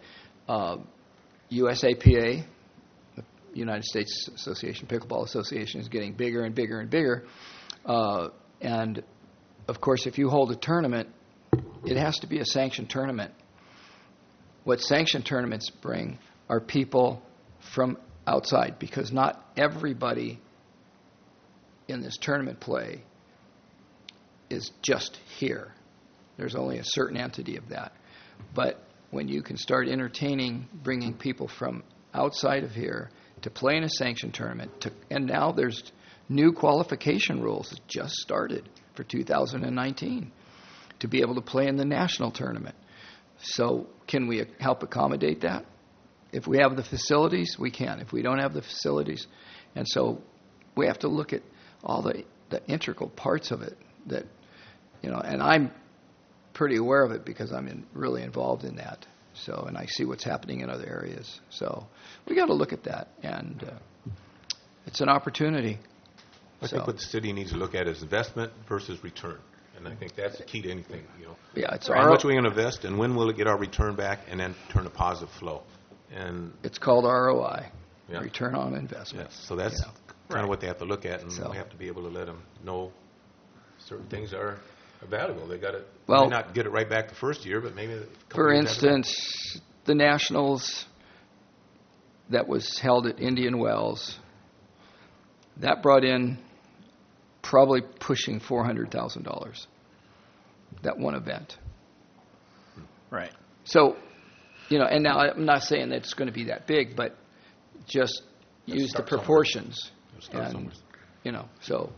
USAPA, the United States Pickleball Association, is getting bigger and bigger and bigger. And, of course, if you hold a tournament, it has to be a sanctioned tournament. What sanctioned tournaments bring are people from outside, because not everybody in this tournament play is just here. There's only a certain entity of that. But when you can start bringing people from outside of here to play in a sanctioned tournament, and now there's new qualification rules that just started for 2019 to be able to play in the national tournament. So can we help accommodate that? If we have the facilities, we can. If we don't have the facilities, and so we have to look at all the integral parts of it that, and I'm pretty aware of it because I'm really involved in that. So, and I see what's happening in other areas. So we got to look at that, and it's an opportunity. I think what the city needs to look at is investment versus return. And I think that's the key to anything, Yeah, it's how much are we going to invest, and when will it get our return back, and then turn a positive flow. And it's called ROI, return on investment. Yes, so that's kind of what they have to look at, and we have to be able to let them know certain things are valuable. They got to may not get it right back the first year, but maybe a couple for years instance, the Nationals that was held at Indian Wells, that brought in probably pushing $400,000, that one event. Right. So, and now I'm not saying that it's going to be that big, but just use the proportions. And, so.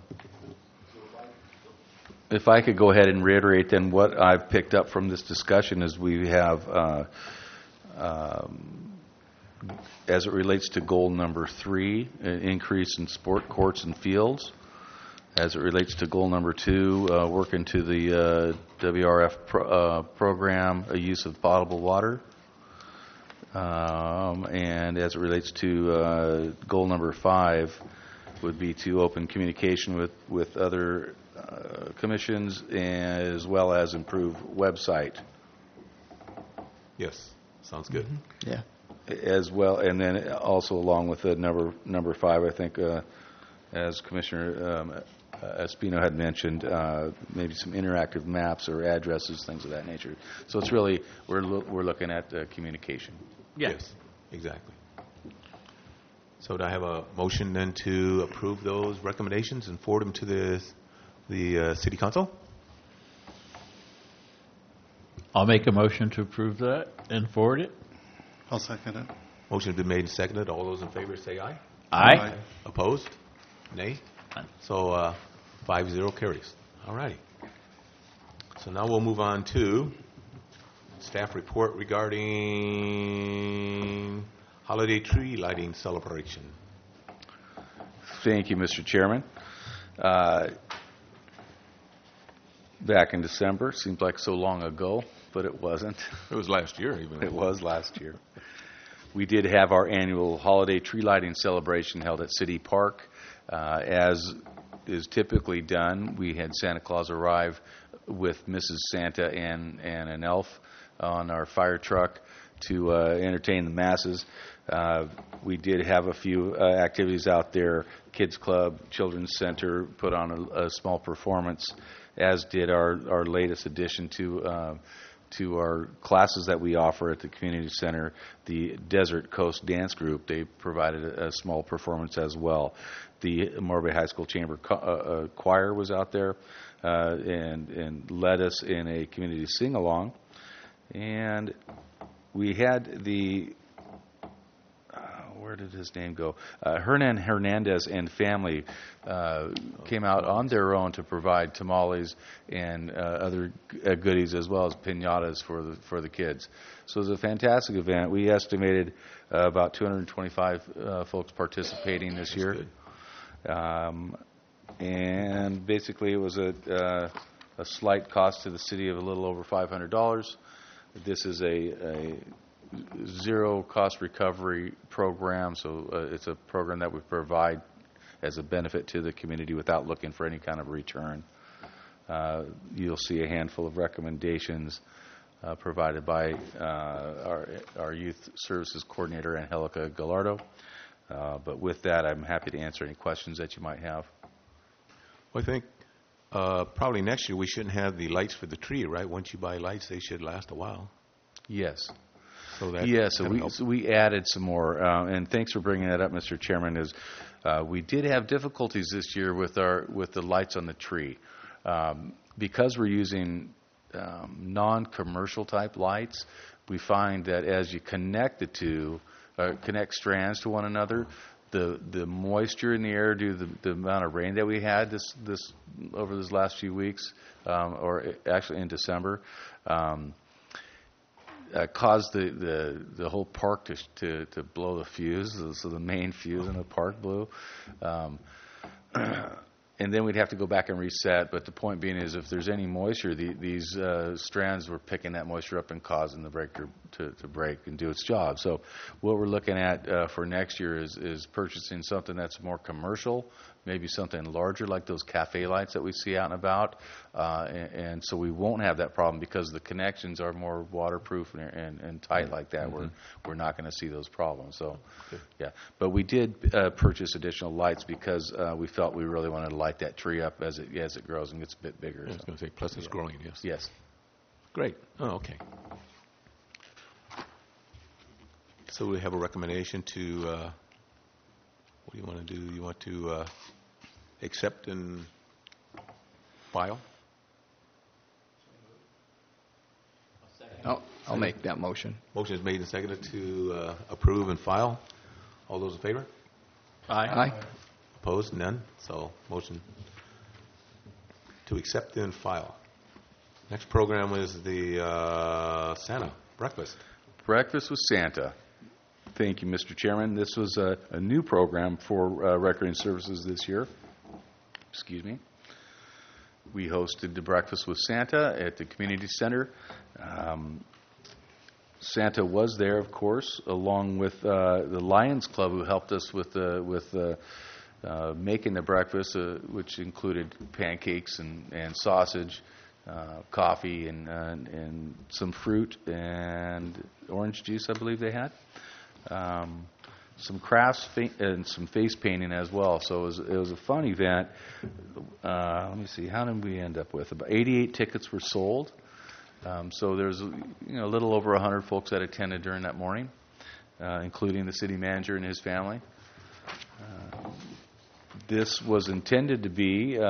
If I could go ahead and reiterate then what I've picked up from this discussion is we have, as it relates to goal number 3, an increase in sport courts and fields. As it relates to goal number 2, work into the WRF program, a use of potable water. And as it relates to goal number 5, would be to open communication with other commissions as well as improve website. Yes, sounds good. Yeah. As well, and then also along with the number 5, I think, as Commissioner Espino had mentioned, maybe some interactive maps or addresses, things of that nature. So it's really, we're looking at communication. Yes, exactly. So do I have a motion then to approve those recommendations and forward them to the City Council? I'll make a motion to approve that and forward it. I'll second it. Motion has been made and seconded. All those in favor say aye. Aye. Opposed? Nay? So 5-0 carries. All righty. So now we'll move on to staff report regarding holiday tree lighting celebration. Thank you, Mr. Chairman. Back in December, seems like so long ago, but it wasn't. It was last year even. It was last year. We did have our annual holiday tree lighting celebration held at City Park. As is typically done, we had Santa Claus arrive with Mrs. Santa and an elf on our fire truck to entertain the masses. We did have a few activities out there. Kids Club, Children's Center put on a small performance, as did our latest addition to our classes that we offer at the community center, the Desert Coast Dance Group. They provided a small performance as well. The Morro High School Chamber Choir was out there and led us in a community sing-along. And we had the where did his name go? Hernan Hernandez and family came out on their own to provide tamales and other goodies, as well as piñatas for the kids. So it was a fantastic event. We estimated about 225 folks participating this year. And basically it was a slight cost to the city of a little over $500. This is a zero cost recovery program, so it's a program that we provide as a benefit to the community without looking for any kind of return. You'll see a handful of recommendations provided by our youth services coordinator, Angelica Gallardo. But with that, I'm happy to answer any questions that you might have. Well, I think probably next year we shouldn't have the lights for the tree, right? Once you buy lights, they should last a while. Yes. So that So we added some more, and thanks for bringing that up, Mr. Chairman. We did have difficulties this year with the lights on the tree, because we're using non-commercial type lights. We find that as you connect connect strands to one another, the moisture in the air due to the amount of rain that we had this over these last few weeks, or actually in December. Caused the whole park to blow the fuse, so the main fuse in the park blew. And then we'd have to go back and reset. But the point being is, if there's any moisture, these strands were picking that moisture up and causing the breaker to break and do its job. So what we're looking at for next year is purchasing something that's more commercial, maybe something larger like those cafe lights that we see out and about. And so we won't have that problem because the connections are more waterproof and tight like that. Mm-hmm. We're not going to see those problems. So, yeah. But we did purchase additional lights because we felt we really wanted to light that tree up as it grows and gets a bit bigger. I was going to say, plus it's growing, yes. Yes. Great. Oh, okay. So we have a recommendation to, what do you want to do? You want to accept and file? I'll make that motion. Motion is made and seconded to approve and file. All those in favor? Aye. Opposed? None. So motion to accept and file. Next program is the Santa breakfast. Breakfast with Santa. Thank you, Mr. Chairman. This was a new program for Recreation Services this year. Excuse me. We hosted the Breakfast with Santa at the community center. Santa was there, of course, along with the Lions Club, who helped us with making the breakfast, which included pancakes and sausage, coffee and some fruit and orange juice, I believe they had. Some crafts and some face painting as well. So it was a fun event. Let me see, how did we end up with? About 88 tickets were sold. So there's a little over 100 folks that attended during that morning, including the city manager and his family. This was intended to be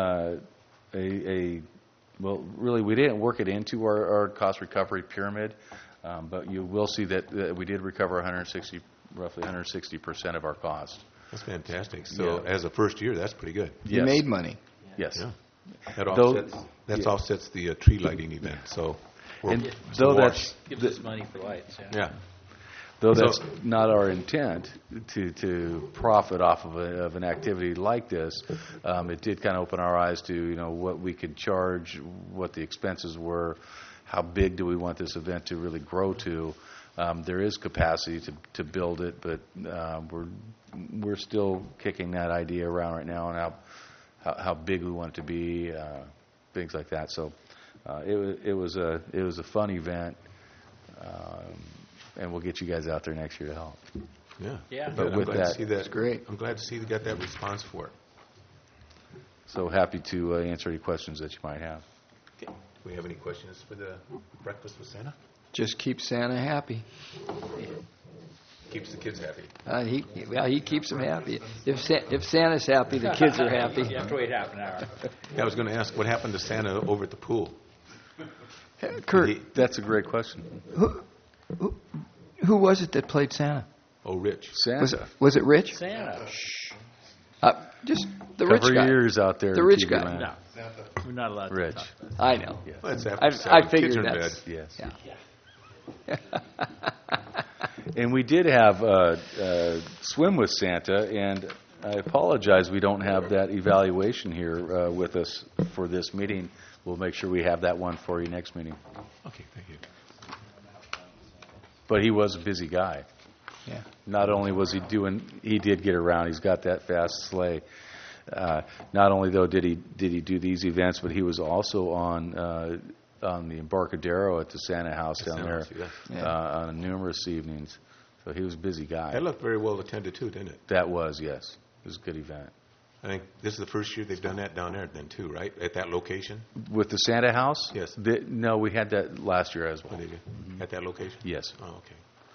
well, really, we didn't work it into our cost recovery pyramid, but you will see that we did recover roughly 160% of our cost. That's fantastic. So as a first year, that's pretty good. You made money. Yes. Yeah. That offsets the tree lighting event. So and though that's Gives us money for lights. yeah. Though that's not our intent to profit off of an activity like this, it did kind of open our eyes to what we could charge, what the expenses were, how big do we want this event to really grow to. There is capacity to build it, but we're still kicking that idea around right now and how big we want it to be, things like that. So it was a fun event. And we'll get you guys out there next year to help. Yeah. But with that, that's great. I'm glad to see you got that response for it. so happy to answer any questions that you might have. Okay. Do we have any questions for the breakfast with Santa? Just keep Santa happy. Keeps the kids happy. He keeps them happy. If Santa's happy, the kids are happy. You have to wait half an hour. Yeah, I was going to ask what happened to Santa over at the pool. Kurt, That's a great question. who was it that played Santa? Oh, Rich. Santa. Was it Rich? Santa. Just the rich Cover guy. your ears out there. The rich TV guy. land. No, we're not allowed Rich. to talk about I know. Well, it's after I 7. figured Kids are in bed. that's. Yes. Yeah. And we did have Swim with Santa, and I apologize we don't have that evaluation here with us for this meeting. We'll make sure we have that one for you next meeting. Okay, thank you. But he was a busy guy. Yeah. Not only was he did get around. He's got that fast sleigh. Not only though did he do these events, but he was also on the Embarcadero at the Santa House down there on numerous evenings. So he was a busy guy. That looked very well attended too, didn't it? That was, yes. It was a good event. I think this is the first year they've done that down there then too, right? At that location? With the Santa House? Yes. No, we had that last year as well. What they did? At that location? Yes. Oh, okay.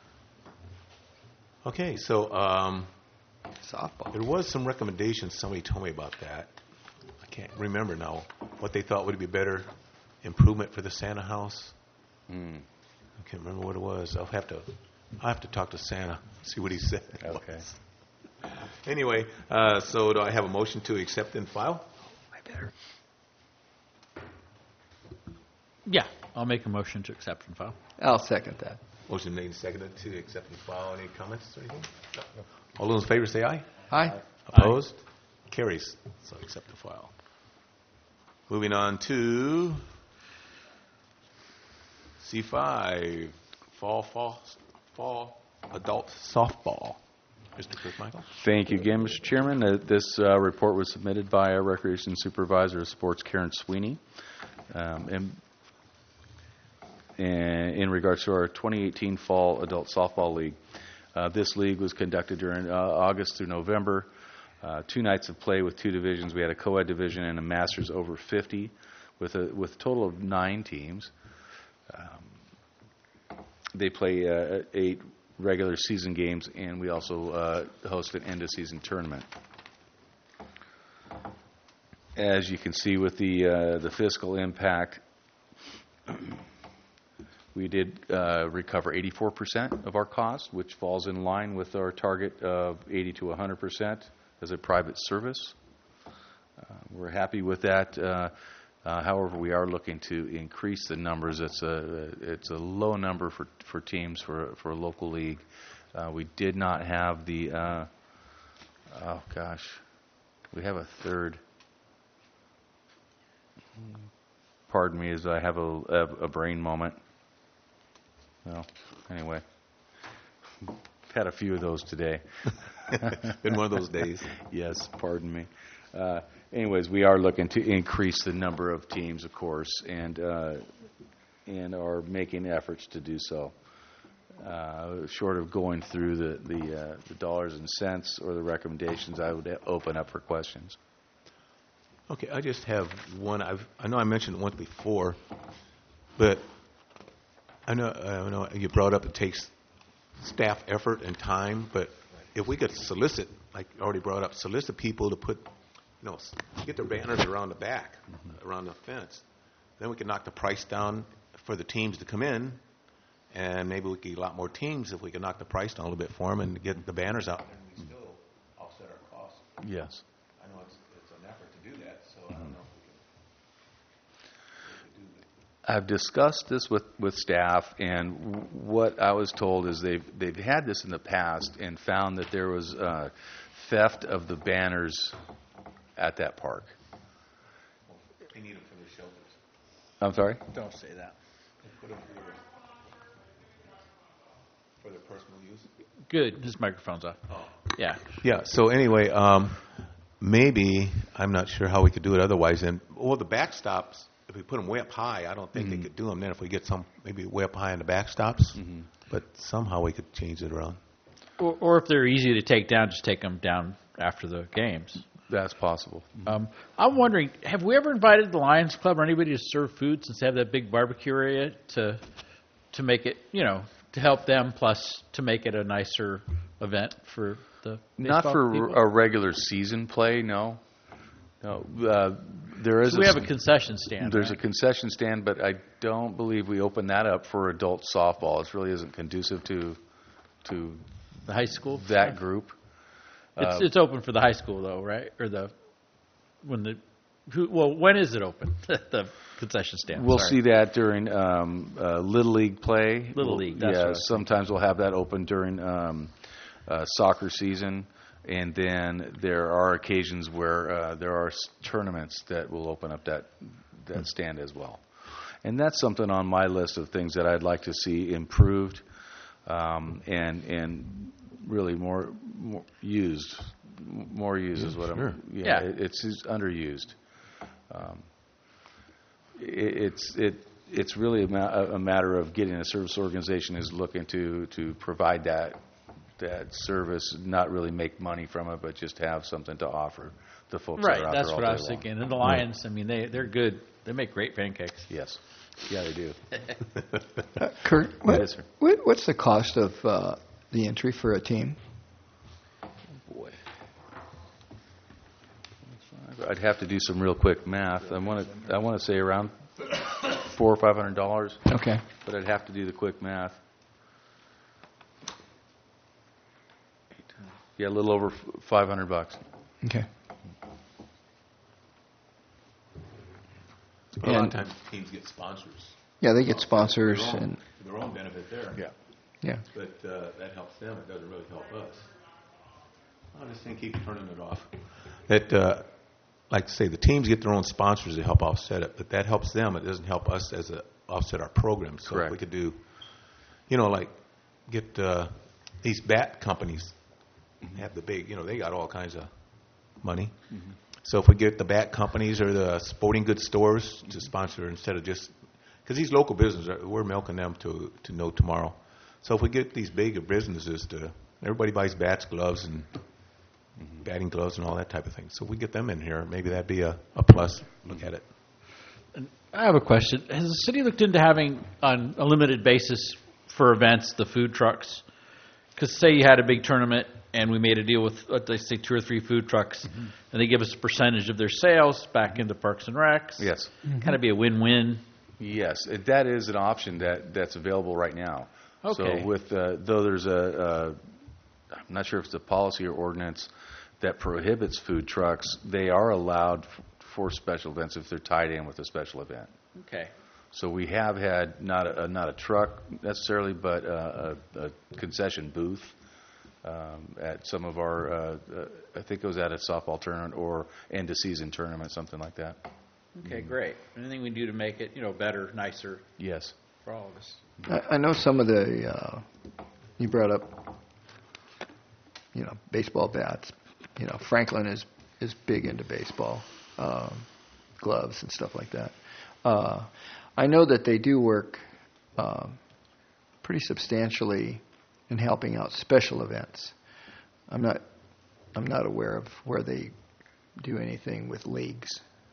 Okay, so Softball. there was some recommendations. Somebody told me about that. I can't remember now what they thought would be better improvement for the Santa House. I can't remember what it was. I'll have to talk to Santa, see what he said. Okay. Anyway, so do I have a motion to accept and file? I better. Yeah, I'll make a motion to accept and file. I'll second that. Motion made and seconded to accept and file. Any comments or anything? No. All those in favor say aye. Aye. Opposed? Carries. So accept the file. Moving on to C5, fall adult softball. Mr. Kirkmichael. Thank you again, Mr. Chairman. This report was submitted by our Recreation Supervisor of Sports, Karen Sweeney. In regards to our 2018 Fall Adult Softball League. This league was conducted during August through November. 2 nights of play with 2 divisions. We had a co-ed division and a Masters over 50 with a total of 9 teams. They play 8 regular season games, and we also host an end-of-season tournament. As you can see with the fiscal impact, we did recover 84% of our cost, which falls in line with our target of 80 to 100% as a private service. We're happy with that. However, we are looking to increase the numbers. It's a low number for teams for a local league. We did not have the we have a third. Pardon me as I have a brain moment. Well, anyway, had a few of those today. Been one of those days. Yes, pardon me. Anyways, we are looking to increase the number of teams, of course, and are making efforts to do so. Short of going through the dollars and cents or the recommendations, I would open up for questions. Okay, I just have one. I know I mentioned it once before, but I know you brought up it takes staff effort and time, but if we could solicit, like you already brought up, solicit people to put, get their banners around the back, around the fence, then we can knock the price down for the teams to come in, and maybe we could get a lot more teams if we could knock the price down a little bit for them and get the banners out there, and we still offset our costs. Yes. I know it's an effort to do that, so I don't know if we can do that. I've discussed this with staff, and what I was told is they've had this in the past and found that there was theft of the banners at that park. They need them for their shelters. I'm sorry? Don't say that. They put them for their personal use. Good. His microphone's off. Oh. Yeah. Yeah, so anyway, maybe, I'm not sure how we could do it otherwise. The backstops, if we put them way up high, I don't think they could do them then if we get some maybe way up high on the backstops. But somehow we could change it around. Or if they're easy to take down, just take them down after the games. That's possible. I'm wondering, have we ever invited the Lions Club or anybody to serve food since they have that big barbecue area to make it, to help them, plus to make it a nicer event for the Not for people? a regular season play, no. No. There is. So we have a concession stand. There's right? a concession stand, but I don't believe we open that up for adult softball. It really isn't conducive to the high school that stuff? group. It's open for the high school though, right? Or when is it open? The concession stand. We'll Sorry. see that during Little League play. Little League, that's what I was sometimes we'll have that open during soccer season, and then there are occasions where there are tournaments that will open up that stand as well. And that's something on my list of things that I'd like to see improved, and really more used. More used is what sure. It's underused. It's really a matter of getting a service organization is looking to provide that service, not really make money from it, but just have something to offer the folks that are out that's there all what I day was long. thinking. And the Lions, I mean, they're good. They make great pancakes. Yes. Yeah, they do. Kurt, Yes, sir. what's the cost of the entry for a team? Boy. I'd have to do some real quick math. I want to say around $400 or $500, Okay. but I'd have to do the quick math. Yeah, a little over $500. Okay. But a lot of And- times teams get sponsors. Yeah, they get sponsors For and their own benefit there. yeah. But that helps them. It doesn't really help us. I'll just think keep turning it off. That, like I say, the teams get their own sponsors to help offset it, but that helps them. It doesn't help us as a offset our program. So Correct. if we could do, like get these bat companies have the big, they got all kinds of money. So if we get the bat companies or the sporting goods stores to sponsor instead of just, because these local businesses, we're milking them to know tomorrow. So if we get these bigger businesses everybody buys bats, gloves, and batting gloves and all that type of thing. So we get them in here. Maybe that'd be a plus. Look at it. I have a question. Has the city looked into having, on a limited basis for events, the food trucks? Because say you had a big tournament and we made a deal with, let's say, 2 or 3 food trucks, and they give us a percentage of their sales back into Parks and Recs. Yes. Kind of be a win-win. Yes, that is an option that's available right now. Okay. So with though there's I'm not sure if it's a policy or ordinance that prohibits food trucks, they are allowed for special events if they're tied in with a special event. Okay. So we have had not a truck necessarily, but a concession booth at some of our. I think it was at a softball tournament or end of season tournament, something like that. Okay, great. Anything we can do to make it, better, nicer Yes. for all of us. I know some of the you brought up baseball bats. Franklin is is big into baseball, gloves and stuff like that. I know that they do work pretty substantially in helping out special events. I'm not aware of where they do anything with leagues.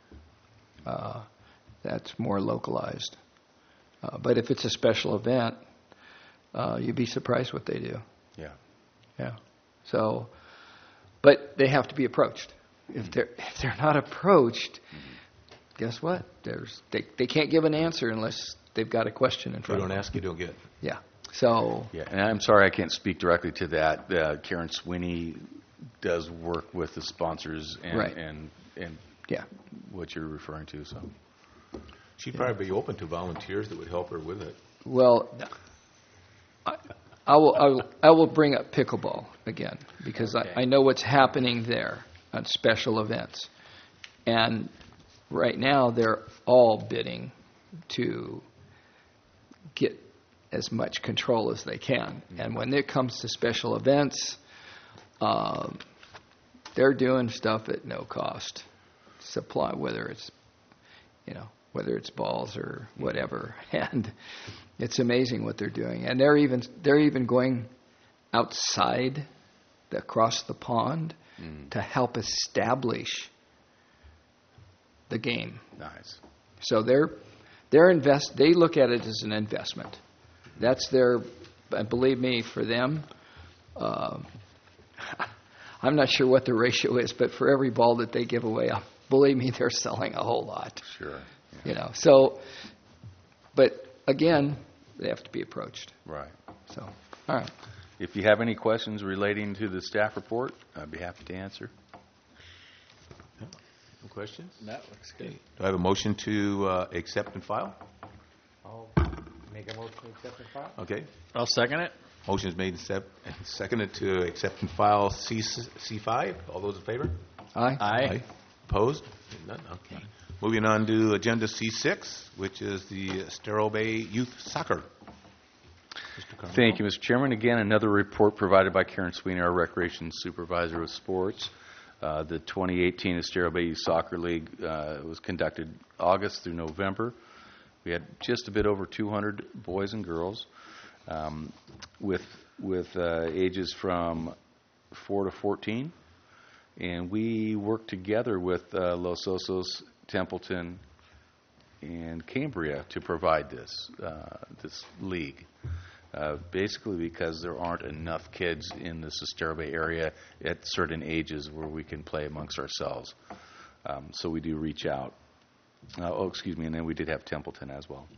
That's more localized. But if it's a special event, you'd be surprised what they do. Yeah. Yeah. So, but they have to be approached. If they're not approached, guess what? They can't give an answer unless they've got a question in If you front of don't them. ask, you don't get. Yeah. So, Yeah, and I'm sorry I can't speak directly to that. Karen Sweeney does work with the sponsors and Right. and yeah. what you're referring to. So She'd probably be open to volunteers that would help her with it. Well, I will bring up pickleball again because I know what's happening there on special events. And right now they're all bidding to get as much control as they can. And when it comes to special events, they're doing stuff at no cost. Supply, whether it's balls or whatever, and it's amazing what they're doing. And they're even going outside, across the pond, to help establish the game. nice. So they look at it as an investment. That's their, and believe me, for them, I'm not sure what the ratio is, but for every ball that they give away, believe me, they're selling a whole lot. Sure. So, but again, they have to be approached. Right. So, all right. If you have any questions relating to the staff report, I'd be happy to answer. No questions? That looks good. Do I have a motion to accept and file? I'll make a motion to accept and file. Okay. I'll second it. Motion is made and seconded to accept and file C5. All those in favor? Aye. Opposed? None? Okay. Moving on to Agenda C6, which is the Estero Bay Youth Soccer. Mr. Carmichael. Thank you, Mr. Chairman. Again, another report provided by Karen Sweeney, our Recreation Supervisor of Sports. The 2018 Estero Bay Youth Soccer League was conducted August through November. We had just a bit over 200 boys and girls with ages from 4 to 14. And we worked together with Los Osos, Templeton, and Cambria to provide this league. Basically because there aren't enough kids in the Estero Bay area at certain ages where we can play amongst ourselves. So we do reach out. And then we did have Templeton as well.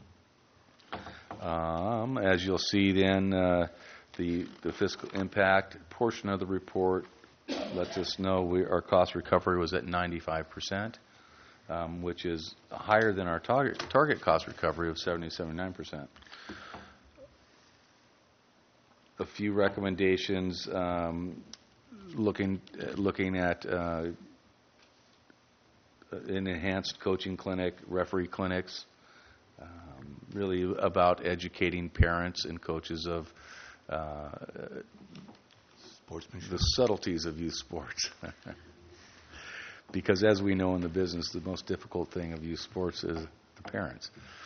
As you'll see then, the fiscal impact portion of the report lets us know our cost recovery was at 95%, which is higher than our target cost recovery of 79%. A few recommendations looking at an enhanced coaching clinic, referee clinics, really about educating parents and coaches of the subtleties of youth sports. Because as we know in the business, the most difficult thing of youth sports is the parents.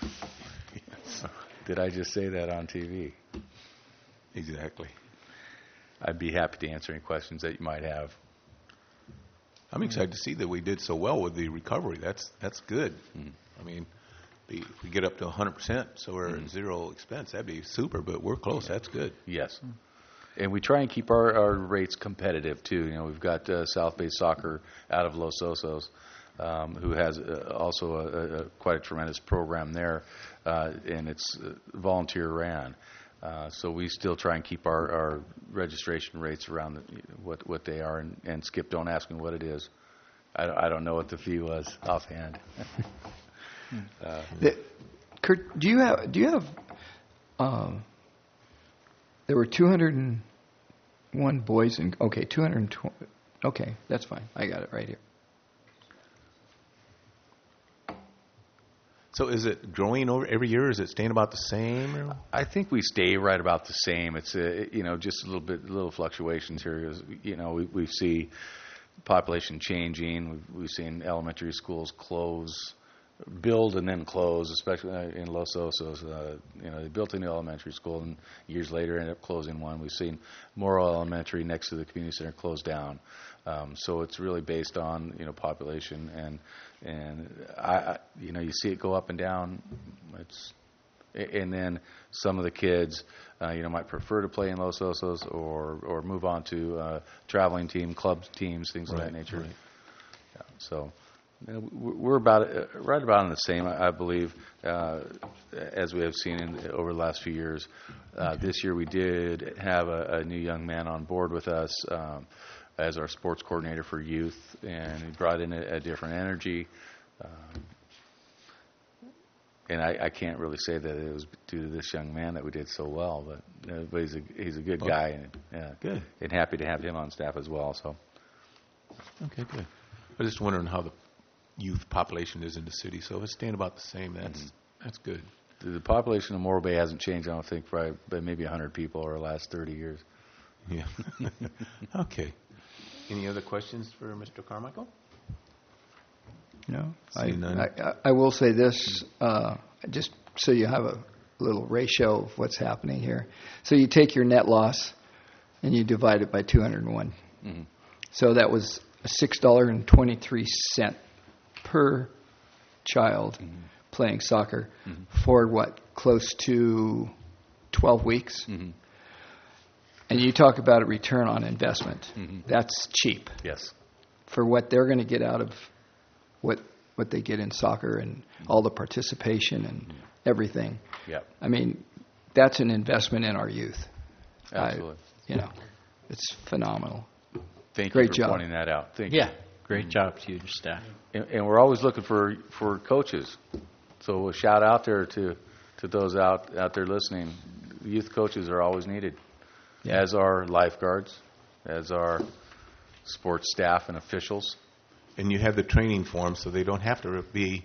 Did I just say that on TV? Exactly. I'd be happy to answer any questions that you might have. I'm excited to see that we did so well with the recovery. That's good. Mm. I mean, if we get up to 100%, so we're at zero expense, that'd be super, but we're close. That's good. Yes. And we try and keep our rates competitive, too. We've got South Bay Soccer out of Los Osos, who has also quite a tremendous program there, and it's volunteer ran. So we still try and keep our registration rates around what they are. And Skip, don't ask me what it is. I don't know what the fee was offhand. Kurt, do you have? There were 201 boys and 220. Okay, that's fine. I got it right here. So is it growing over every year? Is it staying about the same? Or? I think we stay right about the same. It's just a little fluctuations here. Because, we see population changing. We've seen elementary schools build and then close, especially in Los Osos. They built a new elementary school and years later ended up closing one. We've seen Morrow Elementary next to the community center close down. So it's really based on population, and you see it go up and down. And then some of the kids might prefer to play in Los Osos or move on to traveling club teams, things of that nature. Right. Yeah, so we're right about in the same, I believe, as we have seen over the last few years. This year we did have a new young man on board with us as our sports coordinator for youth, and he brought in a different energy. And I can't really say that it was due to this young man that we did so well, but he's a good guy, and Good. and happy to have him on staff as well. So Okay, good. I was just wondering how the youth population is in the city. So if it's staying about the same, that's good. the population of Morro Bay hasn't changed, I don't think, by maybe 100 people over the last 30 years. Yeah. Okay. Any other questions for Mr. Carmichael? No, Seeing none. I will say this, just so you have a little ratio of what's happening here. So you take your net loss and you divide it by 201. Mm-hmm. So that was $6.23 per child playing soccer for what, close to 12 weeks? Mm-hmm. And you talk about a return on investment. That's cheap Yes. for what they're going to get out of what they get in soccer and all the participation and everything. Yep. I mean, that's an investment in our youth. Absolutely. It's phenomenal. Thank Great you for job. pointing that out. Thank you. Yeah, great job to you and your staff. And we're always looking for coaches. So a shout out there to those out there listening. Youth coaches are always needed, as are lifeguards, as are sports staff and officials. And you have the training for them, so they don't have to be,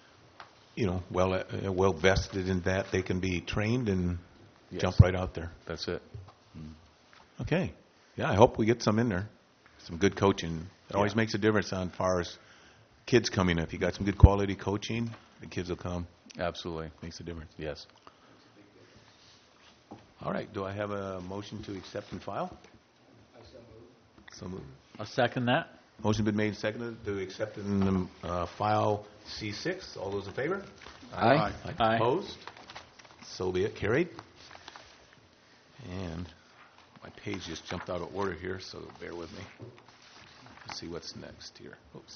well vested in that. They can be trained and jump right out there. That's it. Okay. Yeah, I hope we get some in there. Some good coaching. It always makes a difference on far as kids coming. If you got some good quality coaching, the kids will come. Absolutely. Makes a difference. Yes. All right. Do I have a motion to accept and file? So moved. I'll second that. Motion been made and seconded to accept and file C6. All those in favor? Aye. Aye. Opposed? So be it. Carried. And my page just jumped out of order here, so bear with me. Let's see what's next here. Oops.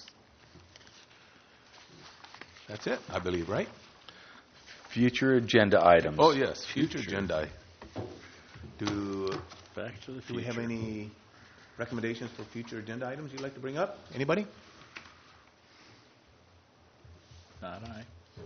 That's it, I believe, right? Future agenda items. Oh, yes. Future agenda. Do Back to the future. we have any recommendations for future agenda items you'd like to bring up? Anybody? Not I.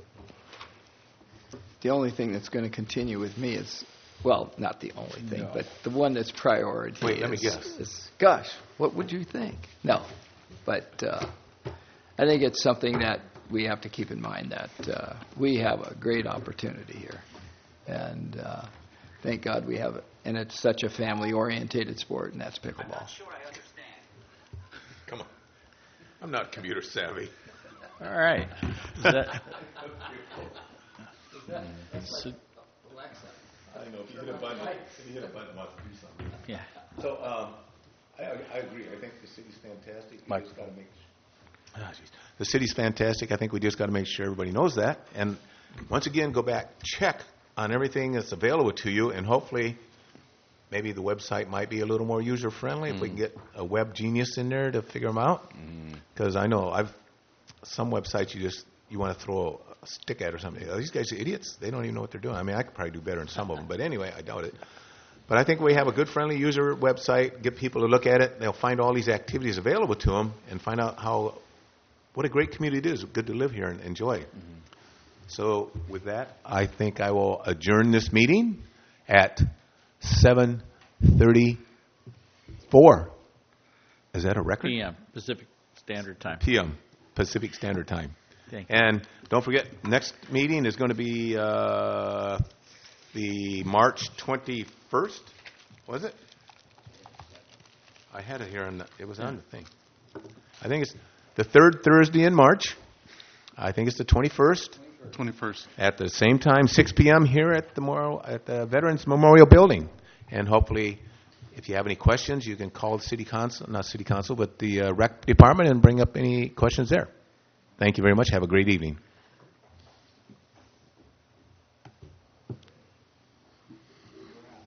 The only thing that's going to continue with me is, well, not the only thing, but the one that's priority. Wait, let me guess. Gosh, what would you think? No, but I think it's something that we have to keep in mind that we have a great opportunity here, and thank God we have it. And it's such a family-orientated sport, and that's pickleball. I'm not sure I understand. Come on. I'm not computer savvy. All right. Is that, so, I know. If you hit a button, wants to do something. yeah. So, I agree. I think the city's fantastic. We just got to make. The city's fantastic. I think we just got to make sure everybody knows that. And once again, go back, check on everything that's available to you, and hopefully, maybe the website might be a little more user friendly if we can get a web genius in there to figure them out. Because I know some websites you want to throw a stick at or something. Are these guys idiots? They don't even know what they're doing. I mean, I could probably do better in some of them, but anyway, I doubt it. But I think we have a good, friendly user website. Get people to look at it. They'll find all these activities available to them and find out what a great community it is. Good to live here and enjoy. So with that, I think I will adjourn this meeting at 7:34. Is that a record? PM, Pacific Standard Time. PM, Pacific Standard Time. Thank you. And don't forget, next meeting is going to be the March 21st. Was it? I had it here, it was on the thing. I think it's the third Thursday in March. I think it's the 21st. 21st. At the same time, 6 p.m. here at the Veterans Memorial Building. And hopefully, if you have any questions, you can call the City Council, not City Council, but the Rec Department and bring up any questions there. Thank you very much. Have a great evening.